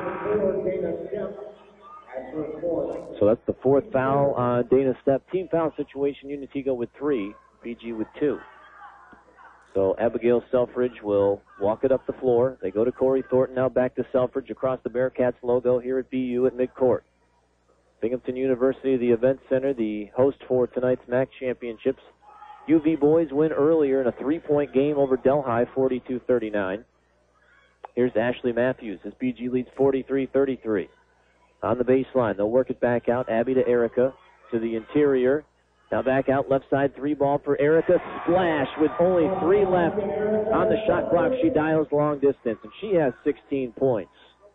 So that's the fourth foul on Dana Stepp. Team foul situation, Unitigo with three, B G with two. So Abigail Selfridge will walk it up the floor. They go to Corey Thornton, now back to Selfridge across the Bearcats logo here at B U at midcourt. Binghamton University, the event center, the host for tonight's M A C championships. U V boys win earlier in a three-point game over Delhi, forty-two thirty-nine. Here's Ashley Matthews as B G leads forty-three thirty-three. On the baseline, they'll work it back out. Abby to Erica to the interior. Now back out, left side, three ball for Erica. Splash with only three left on the shot clock. She dials long distance, and she has sixteen points.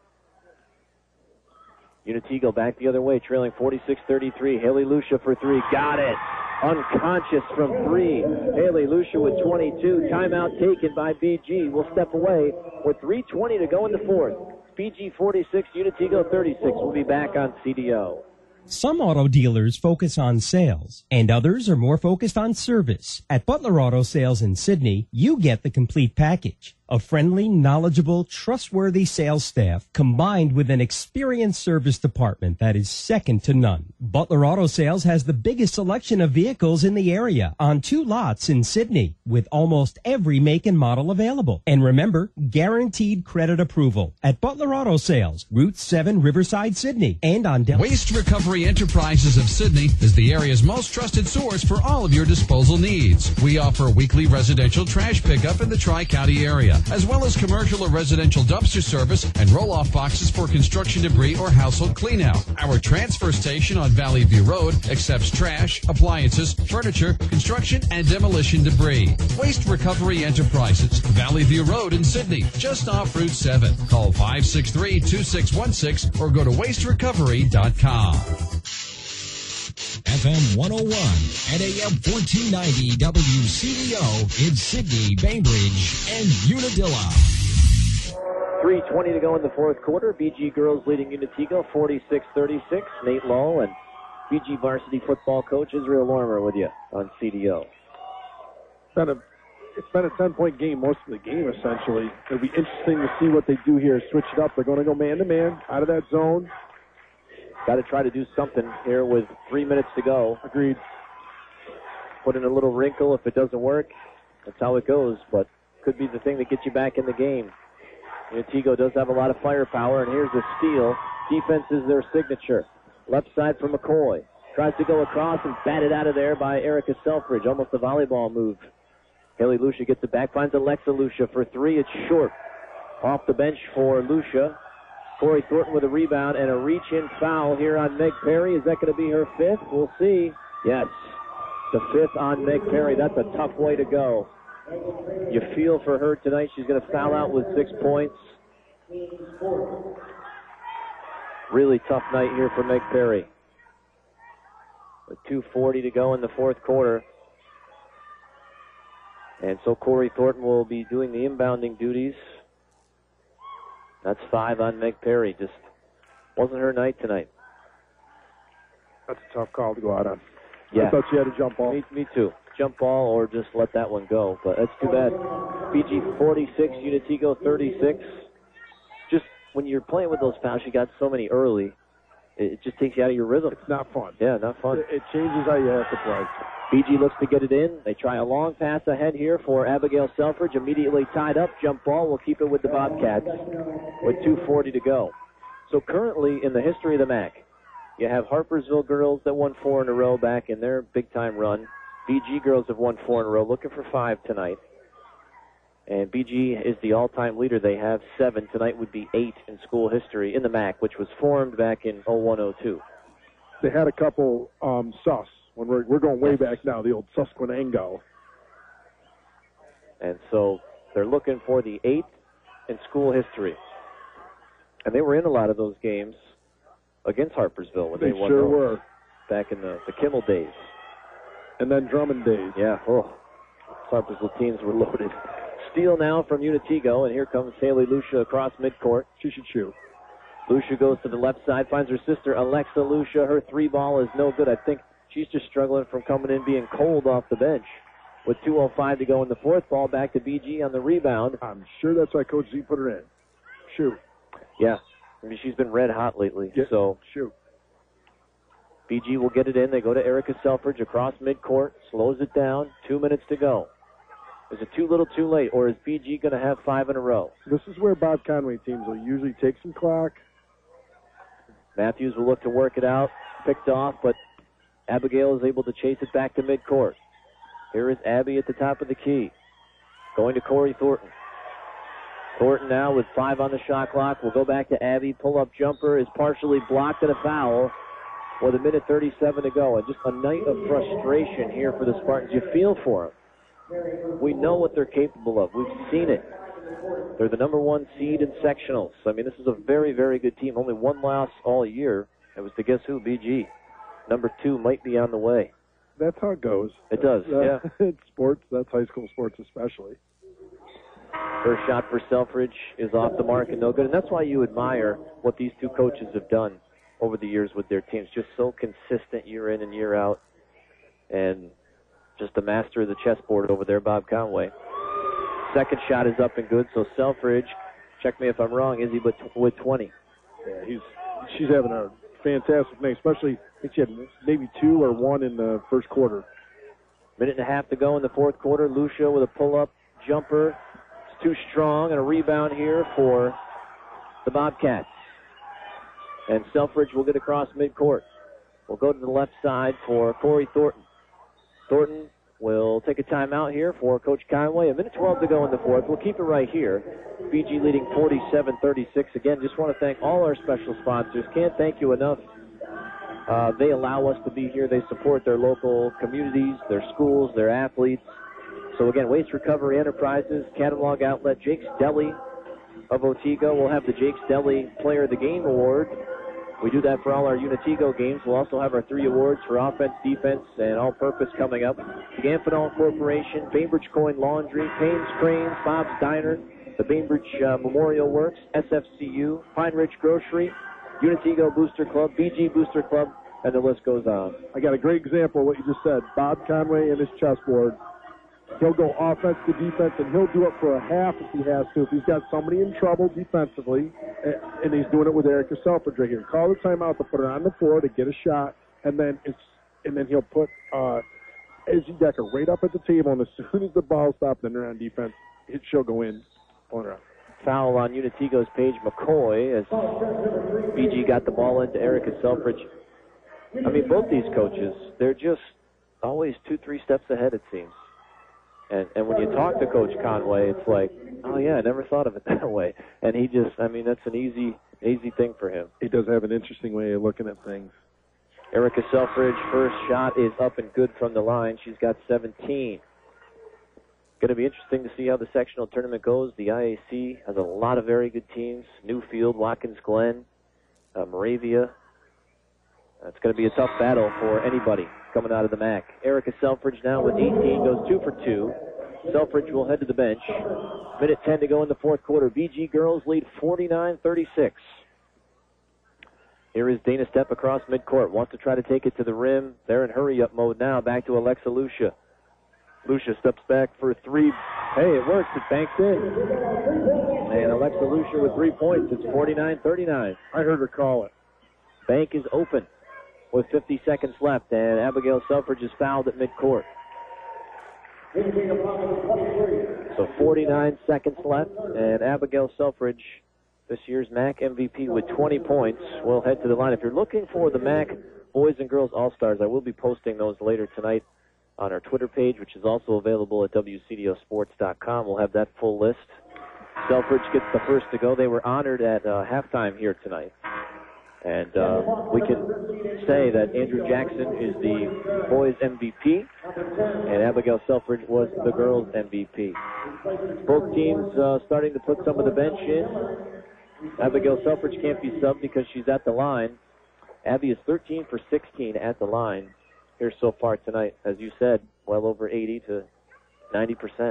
Unitigo back the other way, trailing forty-six thirty-three. Haley Lucia for three. Got it. Unconscious from three. Haley Lucia with twenty-two. Timeout taken by B G. We'll step away with three twenty to go in the fourth. B G forty-six, Unitigo thirty-six. We'll be back on C D O. Some auto dealers focus on sales, and others are more focused on service. At Butler Auto Sales in Sydney, you get the complete package. A friendly, knowledgeable, trustworthy sales staff combined with an experienced service department that is second to none. Butler Auto Sales has the biggest selection of vehicles in the area on two lots in Sydney with almost every make and model available. And remember, guaranteed credit approval at Butler Auto Sales, Route seven, Riverside, Sydney, and on Del- Waste Recovery Enterprises of Sydney is the area's most trusted source for all of your disposal needs. We offer weekly residential trash pickup in the Tri-County area, as well as commercial or residential dumpster service and roll-off boxes for construction debris or household cleanout. Our transfer station on Valley View Road accepts trash, appliances, furniture, construction, and demolition debris. Waste Recovery Enterprises, Valley View Road in Sydney, just off Route seven. Call five six three, two six one six or go to waste recovery dot com. F M one oh one and A M fourteen ninety W C D O in Sydney, Bainbridge, and Unadilla. three twenty to go in the fourth quarter. B G girls leading Unitigo forty-six thirty-six. Nate Lull and B G varsity football coach Israel Lormer with you on C D O. It's been a, it's been a ten-point game most of the game, essentially. It'll be interesting to see what they do here. Switch it up. They're going to go man-to-man out of that zone. Got to try to do something here with three minutes to go. Agreed. Put in a little wrinkle if it doesn't work. That's how it goes, but could be the thing that gets you back in the game. Unitigo does have a lot of firepower, and here's a steal. Defense is their signature. Left side for McCoy. Tries to go across and batted out of there by Erica Selfridge. Almost a volleyball move. Haley Lucia gets it back, finds Alexa Lucia for three. It's short. Off the bench for Lucia. Corey Thornton with a rebound and a reach-in foul here on Meg Perry. Is that going to be her fifth? We'll see. Yes, the fifth on Meg Perry. That's a tough way to go. you feel for her tonight. She's going to foul out with six points. Really tough night here for Meg Perry. With two forty to go in the fourth quarter. And so Corey Thornton will be doing the inbounding duties. That's five on Meg Perry. Just wasn't her night tonight. That's a tough call to go out on. Yeah. I thought she had a jump ball. Me, me too. Jump ball or just let that one go. But that's too bad. B G forty-six, Unitigo thirty-six. Just when you're playing with those fouls, you got so many early, it just takes you out of your rhythm. It's not fun. Yeah, not fun. It, it changes how you have to play. B G looks to get it in. They try a long pass ahead here for Abigail Selfridge. Immediately tied up. Jump ball. We'll keep it with the Bobcats with two forty to go. So currently in the history of the M A C, you have Harpersville girls that won four in a row back in their big-time run. B G girls have won four in a row, looking for five tonight. And B G is the all-time leader. They have seven. Tonight would be eight in school history in the M A C, which was formed back in oh one oh two. They had a couple um, sus. When we're, we're going way back now, the old Susquenango. And so they're looking for the eighth in school history. And they were in a lot of those games against Harpersville when they, They won sure those were. back in the, the Kimmel days. And then Drummond days. Yeah, oh, Harpersville teams were loaded. Steal now from Unitigo, and here comes Haley Lucia across midcourt. She should shoot. Lucia goes to the left side, finds her sister Alexa Lucia. Her three ball is no good. I think she's just struggling from coming in being cold off the bench. With two oh five to go in the fourth, ball back to B G on the rebound. I'm sure that's why Coach Z put her in. Shoot. Yeah, I mean, she's been red hot lately. Get, so shoot. B G will get it in. They go to Erica Selfridge across midcourt, slows it down. Two minutes to go. Is it too little, too late, or is B G going to have five in a row? This is where Bob Conway teams will usually take some clock. Matthews will look to work it out. Picked off, but Abigail is able to chase it back to midcourt. Here is Abby at the top of the key. Going to Corey Thornton. Thornton now with five on the shot clock. We'll go back to Abby. Pull-up jumper is partially blocked and a foul with a minute thirty-seven to go. And just a night of frustration here for the Spartans. You feel for them. We know what they're capable of. We've seen it. They're the number one seed in sectionals. I mean, this is a very, very good team. Only one loss all year. It was to guess who? B G. Number two might be on the way. That's how it goes. It does, uh, yeah. It's sports. That's high school sports especially. First shot for Selfridge is off the mark and no good. And that's why you admire what these two coaches have done over the years with their teams. Just so consistent year in and year out. And just a master of the chessboard over there, Bob Conway. Second shot is up and good, so Selfridge, check me if I'm wrong, Izzy, but with twenty. Yeah, he's she's having a fantastic night, especially I think she had maybe two or one in the first quarter. Minute and a half to go in the fourth quarter. Lucia with a pull-up jumper. It's too strong, and a rebound here for the Bobcats. And Selfridge will get across midcourt. We'll go to the left side for Corey Thornton. Thornton will take a timeout here for Coach Conway. A minute twelve to go in the fourth. We'll keep it right here. B G leading forty-seven thirty-six. Again, just want to thank all our special sponsors. Can't thank you enough. Uh, they allow us to be here. They support their local communities, their schools, their athletes. So again, Waste Recovery Enterprises, Catalog Outlet, Jake's Deli of Otsego. We'll have the Jake's Deli Player of the Game Award. We do that for all our Unitigo games. We'll also have our three awards for offense, defense, and all-purpose coming up. The Amphenol Corporation, Bainbridge Coin Laundry, Payne's Cranes, Bob's Diner, the Bainbridge uh, Memorial Works, S F C U, Pine Ridge Grocery, Unitigo Booster Club, B G Booster Club, and the list goes on. I got a great example of what you just said. Bob Conway and his chessboard. He'll go offense to defense, and he'll do it for a half if he has to. If he's got somebody in trouble defensively, and he's doing it with Erica Selfridge right here. Call the timeout to put her on the floor to get a shot, and then it's and then he'll put uh, Izzy Decker right up at the table, and as soon as the ball stops, then they're on defense, it, she'll go in on her. Foul on Unitigo's Paige McCoy as B G got the ball into Erica Selfridge. I mean, both these coaches, they're just always two, three steps ahead, it seems. And and when you talk to Coach Conway, it's like, oh, yeah, I never thought of it that way. And he just, I mean, that's an easy easy thing for him. He does have an interesting way of looking at things. Erica Selfridge, first shot is up and good from the line. She's got seventeen. Going to be interesting to see how the sectional tournament goes. The I A C has a lot of very good teams. Newfield, Watkins Glen, uh, Moravia. It's going to be a tough battle for anybody coming out of the M A C. Erica Selfridge now with eighteen, goes two for two. Selfridge will head to the bench. Minute ten to go in the fourth quarter. B G girls lead forty-nine thirty-six. Here is Dana Stepp across midcourt. Wants to try to take it to the rim. They're in hurry-up mode now. Back to Alexa Lucia. Lucia steps back for three. Hey, it works. It banks in. And Alexa Lucia with three points. It's forty-nine thirty-nine. I heard her call it. Bank is open with fifty seconds left, and Abigail Selfridge is fouled at midcourt. So forty-nine seconds left, and Abigail Selfridge, this year's M A C M V P with twenty points, will head to the line. If you're looking for the M A C Boys and Girls All-Stars, I will be posting those later tonight on our Twitter page, which is also available at W C D O sports dot com. We'll have that full list. Selfridge gets the first to go. They were honored at uh, halftime here tonight. And uh, we can say that Andrew Jackson is the boys' M V P, and Abigail Selfridge was the girls' M V P. Both teams uh, starting to put some of the bench in. Abigail Selfridge can't be subbed because she's at the line. Abby is thirteen for sixteen at the line here so far tonight. As you said, well over eighty to ninety percent.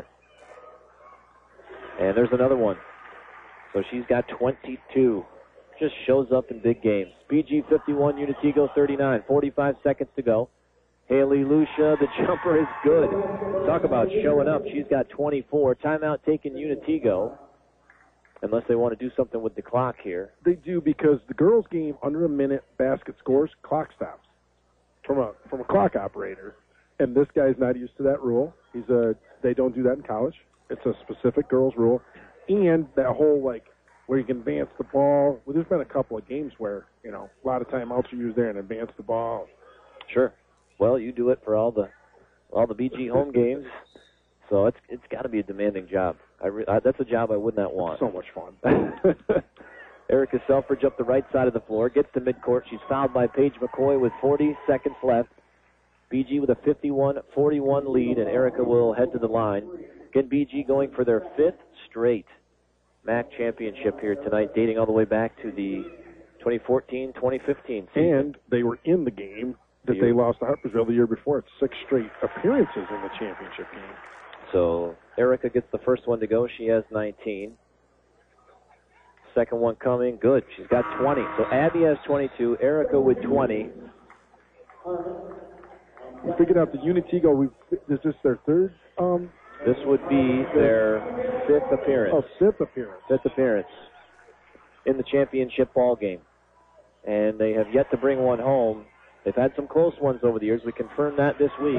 And there's another one. So she's got twenty-two. Just shows up in big games. B G fifty-one, Unitigo thirty-nine. forty-five seconds to go. Haley Lucia, the jumper is good. Talk about showing up. She's got twenty-four. Timeout taken Unitigo. Unless they want to do something with the clock here. They do, because the girls' game, under a minute basket scores, clock stops from a from a clock operator. And this guy's not used to that rule. He's a. They don't do that in college. It's a specific girls' rule. And that whole, like, where you can advance the ball. Well, there's been a couple of games where, you know, a lot of timeouts are used there and advance the ball. Sure. Well, you do it for all the all the B G home games, so it's it's got to be a demanding job. I, re, I that's a job I would not want. So much fun. Erica Selfridge up the right side of the floor, gets to midcourt. She's fouled by Paige McCoy with forty seconds left. B G with a fifty-one forty-one lead, and Erica will head to the line. Again, B G going for their fifth straight M A C championship here tonight, dating all the way back to the twenty fourteen twenty fifteen season. And they were in the game that they lost to Harpersville the year before. It's six straight appearances in the championship game. So Erica gets the first one to go. She has nineteen. Second one coming. Good. She's got twenty. So Abby has twenty-two. Erica with twenty. We figured out the Unitigo. We is this their third? Um, this would be their fifth appearance. Oh, fifth appearance. Fifth appearance in the championship ball game, and they have yet to bring one home. They've had some close ones over the years. We confirmed that this week.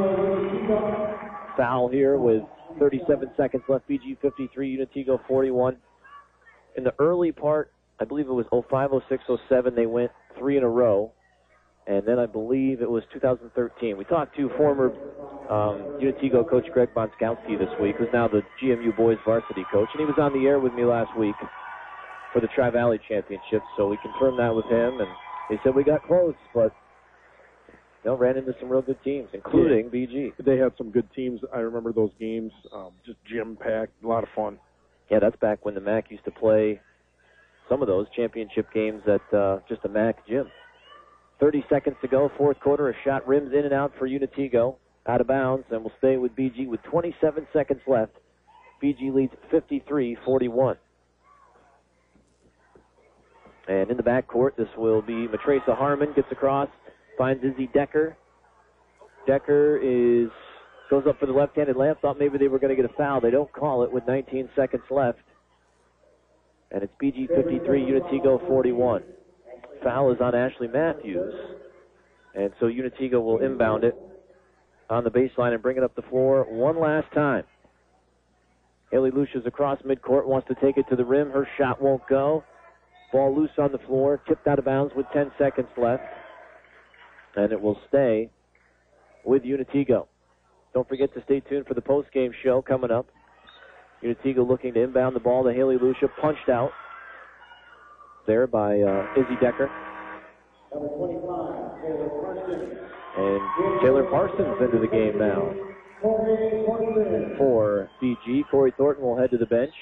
Foul here with thirty-seven seconds left. B G fifty-three, Unitigo forty-one. In the early part, I believe it was oh five, oh six, oh seven, they went three in a row. And then I believe it was two thousand thirteen. We talked to former um, Unitigo coach Greg Bonskowski this week, who's now the G M U boys varsity coach. And he was on the air with me last week for the Tri-Valley Championship. So we confirmed that with him. And he said we got close, but you know, ran into some real good teams, including yeah. B G. They had some good teams. I remember those games, um, just jam-packed, a lot of fun. Yeah, that's back when the M A C used to play some of those championship games at uh, just a M A C gym. thirty seconds to go, fourth quarter. A shot rims in and out for Unitigo, out of bounds, and will stay with B G with twenty-seven seconds left. B G leads fifty-three forty-one. And in the backcourt, this will be Matresa Harmon, gets across, finds Izzy Decker. Decker is goes up for the left-handed layup. Thought maybe they were going to get a foul. They don't call it with nineteen seconds left. And it's B G fifty-three, Unitigo forty-one. Foul is on Ashley Matthews. And so Unitigo will inbound it on the baseline and bring it up the floor one last time. Haley Lucia's across midcourt, wants to take it to the rim. Her shot won't go. Ball loose on the floor, tipped out of bounds with ten seconds left. And it will stay with Unitigo. Don't forget to stay tuned for the post-game show coming up. Unitigo looking to inbound the ball to Haley Lucia, punched out there by uh, Izzy Decker. And Taylor Parsons into the game now. for B G. Corey Thornton will head to the bench.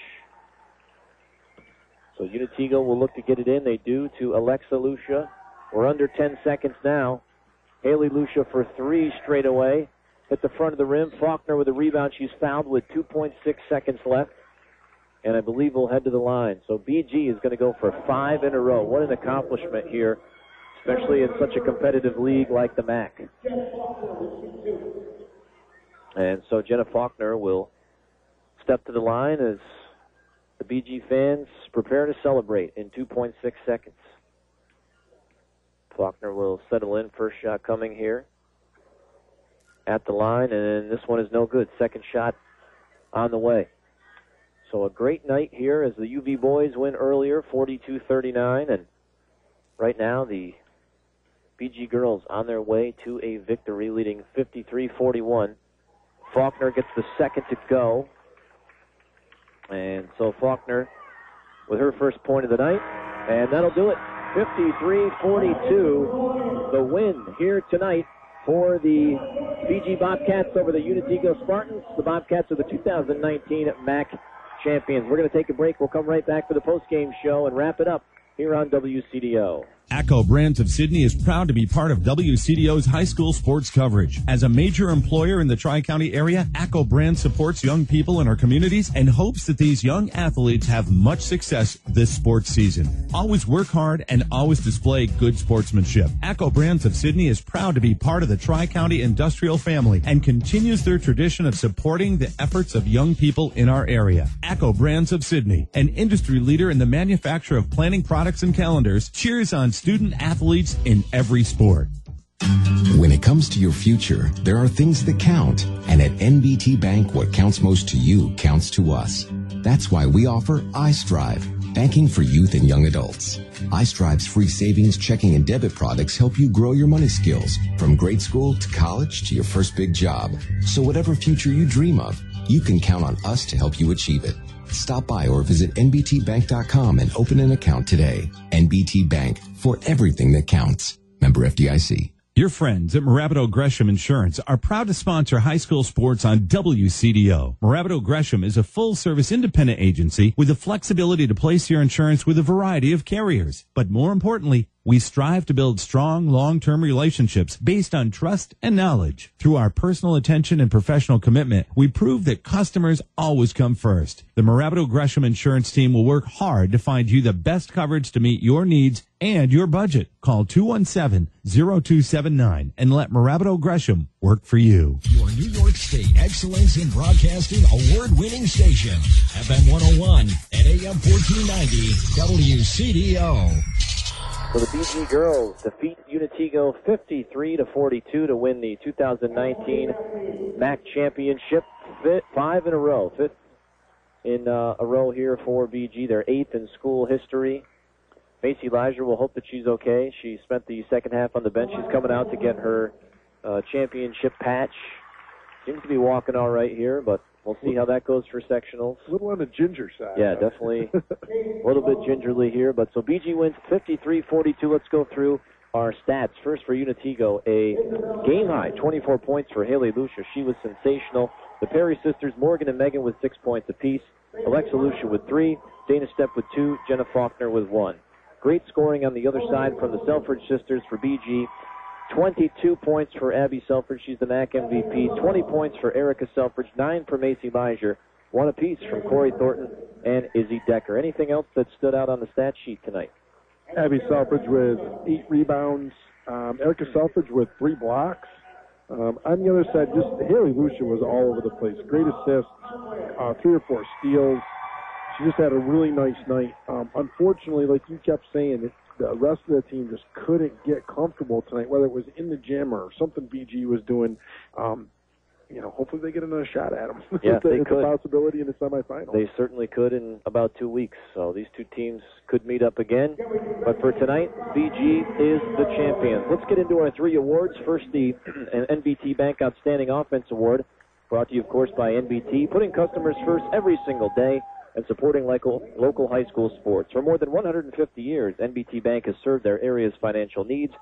So Unitigo will look to get it in. They do to Alexa Lucia. We're under ten seconds now. Haley Lucia for three straight away. Hit the front of the rim. Faulkner with a rebound. She's fouled with two point six seconds left. And I believe we'll head to the line. So B G is going to go for five in a row. What an accomplishment here, especially in such a competitive league like the M A C. And so Jenna Faulkner will step to the line as the B G fans prepare to celebrate in two point six seconds. Faulkner will settle in. First shot coming here at the line, and this one is no good. Second shot on the way. So a great night here as the U V boys win earlier, forty-two thirty-nine, and right now the B G girls on their way to a victory, leading fifty-three forty-one. Faulkner gets the second to go, and so Faulkner with her first point of the night, and that'll do it. fifty-three forty-two, the win here tonight for the B G Bobcats over the Unitigo Spartans. The Bobcats are the two thousand nineteen M A C champions. We're going to take a break. We'll come right back for the post-game show and wrap it up here on W C D O. ACCO Brands of Sydney is proud to be part of W C D O's high school sports coverage. As a major employer in the Tri-County area, ACCO Brands supports young people in our communities and hopes that these young athletes have much success this sports season. Always work hard and always display good sportsmanship. ACCO Brands of Sydney is proud to be part of the Tri-County industrial family and continues their tradition of supporting the efforts of young people in our area. ACCO Brands of Sydney, an industry leader in the manufacture of planning products and calendars, cheers on student athletes in every sport. When it comes to your future, there are things that count. And at N B T Bank, what counts most to you counts to us. That's why we offer iStrive, banking for youth and young adults. iStrive's free savings, checking, and debit products help you grow your money skills from grade school to college to your first big job. So whatever future you dream of, you can count on us to help you achieve it. Stop by or visit N B T bank dot com and open an account today. N B T Bank, for everything that counts. Member F D I C. Your friends at Moravido Gresham Insurance are proud to sponsor high school sports on W C D O. Moravido Gresham is a full-service independent agency with the flexibility to place your insurance with a variety of carriers. But more importantly, we strive to build strong, long-term relationships based on trust and knowledge. Through our personal attention and professional commitment, we prove that customers always come first. The Moravido Gresham Insurance team will work hard to find you the best coverage to meet your needs and your budget. Call two one seven, zero two seven nine and let Moravido Gresham work for you. Your New York State Excellence in Broadcasting award-winning station, F M one oh one and A M fourteen ninety, W C D O. So the B G girls defeat Unitigo fifty-three to forty-two to win the two thousand nineteen M A C championship. Fit five in a row, fifth in uh, a row here for B G. They're eighth in school history. Macy Leisure will hope that she's okay. She spent the second half on the bench. She's coming out to get her uh, championship patch. Seems to be walking all right here, but we'll see how that goes for sectionals. A little on the ginger side. Yeah, definitely a little bit gingerly here. But so B G wins fifty-three forty-two. Let's go through our stats. First for Unitigo, a game-high twenty-four points for Haley Lucia. She was sensational. The Perry sisters, Morgan and Megan, with six points apiece. Alexa Lucia with three. Dana Stepp with two. Jenna Faulkner with one. Great scoring on the other side from the Selfridge sisters for B G. twenty-two points for Abby Selfridge. She's the M A C M V P. twenty points for Erica Selfridge. nine for Macy Leisure. One apiece from Corey Thornton and Izzy Decker. Anything else that stood out on the stat sheet tonight? Abby Selfridge with eight rebounds. Um, Erica Selfridge with three blocks. Um, on the other side, just Haley Lucia was all over the place. Great assists, uh, three or four steals. She just had a really nice night. Um, unfortunately, like you kept saying, it, the rest of the team just couldn't get comfortable tonight, whether it was in the gym or something B G was doing. Um, you know, hopefully they get another shot at them. Yeah, it's a, they it's could. a possibility in the semifinals. They certainly could in about two weeks. So these two teams could meet up again. But for tonight, B G is the champion. Let's get into our three awards. First, the N B T Bank Outstanding Offense Award, brought to you, of course, by N B T, putting customers first every single day and supporting local, local high school sports. For more than one hundred fifty years, N B T Bank has served their area's financial needs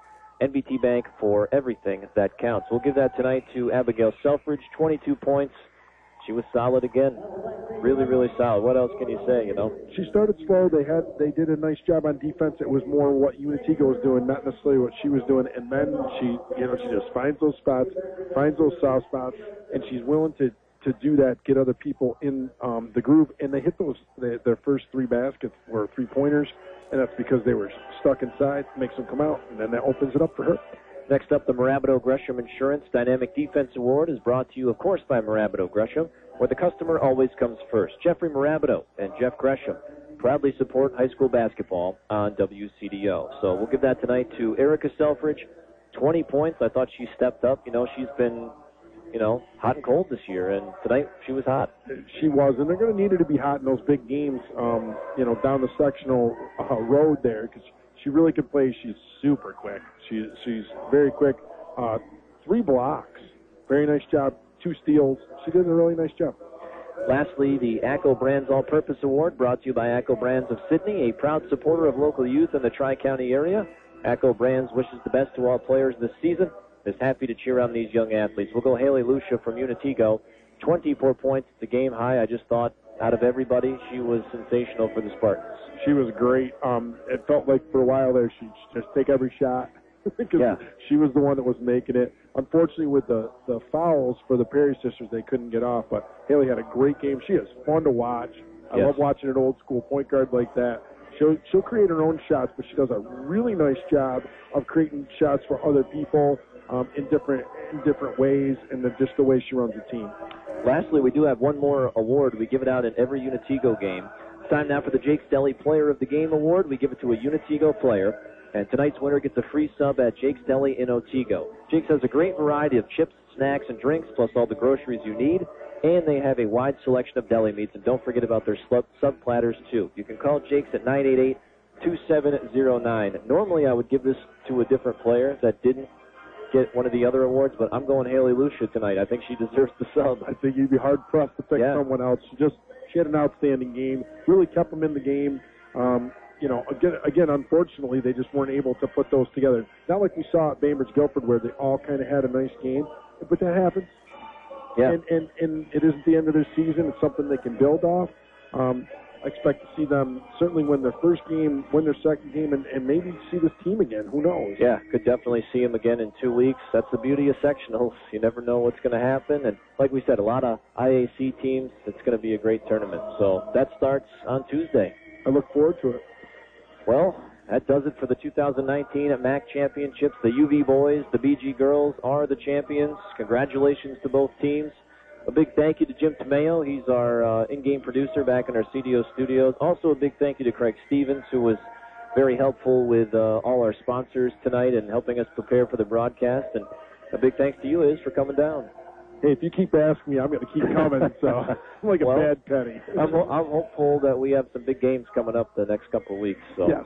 N B T Bank for everything that counts. We'll give that tonight to Abigail Selfridge, twenty-two points. She was solid again. Really, really solid. What else can you say, you know? She started slow. They had they did a nice job on defense. It was more what Unitigo was doing, not necessarily what she was doing. And then she, you know, she just finds those spots, finds those soft spots, and she's willing to, to do that, get other people in um, the groove. And they hit those, they, their first three baskets were three-pointers, and that's because they were stuck inside, makes them come out, and then that opens it up for her. Next up, the Marabito Gresham Insurance Dynamic Defense Award is brought to you, of course, by Marabito Gresham, where the customer always comes first. Jeffrey Marabito and Jeff Gresham proudly support high school basketball on W C D O. So we'll give that tonight to Erica Selfridge, twenty points. I thought she stepped up. You know, she's been, you know, hot and cold this year, and tonight she was hot. She was, and they're going to need her to be hot in those big games, um, you know, down the sectional uh, road there, because she really can play. She's super quick. She, she's very quick. Uh, three blocks. Very nice job. Two steals. She did a really nice job. Lastly, the ACCO Brands All-Purpose Award brought to you by ACCO Brands of Sydney, a proud supporter of local youth in the Tri-County area. ACCO Brands wishes the best to all players this season. Is happy to cheer on these young athletes. We'll go Haley Lucia from Unitigo. twenty-four points. It's a game high. I just thought out of everybody, she was sensational for the Spartans. She was great. Um, it felt like for a while there she'd just take every shot because yeah. she was the one that was making it. Unfortunately, with the, the fouls for the Perry sisters, they couldn't get off. But Haley had a great game. She is fun to watch. I yes. love watching an old school point guard like that. She'll, she'll create her own shots, but she does a really nice job of creating shots for other people um, in different in different ways, and the, just the way she runs the team. Lastly, we do have one more award. We give it out in every Unitigo game. It's time now for the Jake's Deli Player of the Game Award. We give it to a Unitigo player, and tonight's winner gets a free sub at Jake's Deli in Otsego. Jake's has a great variety of chips, snacks, and drinks, plus all the groceries you need, and they have a wide selection of deli meats, and don't forget about their sub platters, too. You can call Jake's at nine eight eight, two seven zero nine. Normally, I would give this to a different player that didn't get one of the other awards, but I'm going Haley Lucia tonight. I think she deserves the sub. I think you'd be hard-pressed to pick yeah. someone else. She just she had an outstanding game, really kept them in the game. Um, you know, again, again, unfortunately, they just weren't able to put those together. Not like we saw at Bainbridge Guilford where they all kind of had a nice game, but that happens. Yeah. And, and, and it isn't the end of their season. It's something they can build off. Um, I expect to see them certainly win their first game, win their second game, and, and maybe see this team again. Who knows? Yeah, could definitely see them again in two weeks. That's the beauty of sectionals. You never know what's going to happen. And like we said, a lot of I A C teams. It's going to be a great tournament. So that starts on Tuesday. I look forward to it. Well, that does it for the two thousand nineteen M A C Championships. The U V boys, the B G girls are the champions. Congratulations to both teams. A big thank you to Jim Tomeo. He's our uh, in-game producer back in our C D O studios. Also a big thank you to Craig Stevens, who was very helpful with uh, all our sponsors tonight and helping us prepare for the broadcast. And a big thanks to you, Iz, for coming down. Hey, if you keep asking me, I'm going to keep coming. So I'm like a well, bad penny. I'm, I'm hopeful that we have some big games coming up the next couple of weeks. So yes.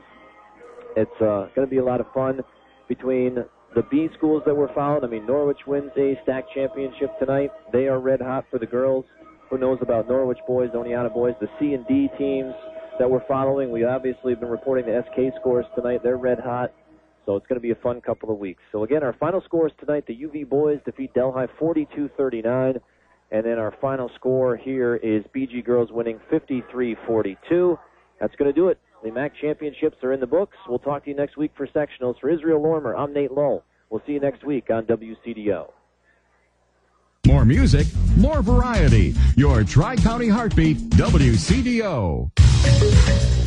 It's uh, going to be a lot of fun between the B schools that we're following. I mean, Norwich wins a stack championship tonight. They are red hot for the girls. Who knows about Norwich boys, Oneonta boys, the C and D teams that we're following. We obviously have been reporting the S K scores tonight. They're red hot. So it's going to be a fun couple of weeks. So again, our final scores tonight, the U V boys defeat Delhi forty-two thirty-nine. And then our final score here is B G girls winning fifty-three forty-two. That's going to do it. The M A C championships are in the books. We'll talk to you next week for sectionals. For Israel Lormer, I'm Nate Lull. We'll see you next week on W C D O. More music, more variety. Your Tri-County Heartbeat, W C D O.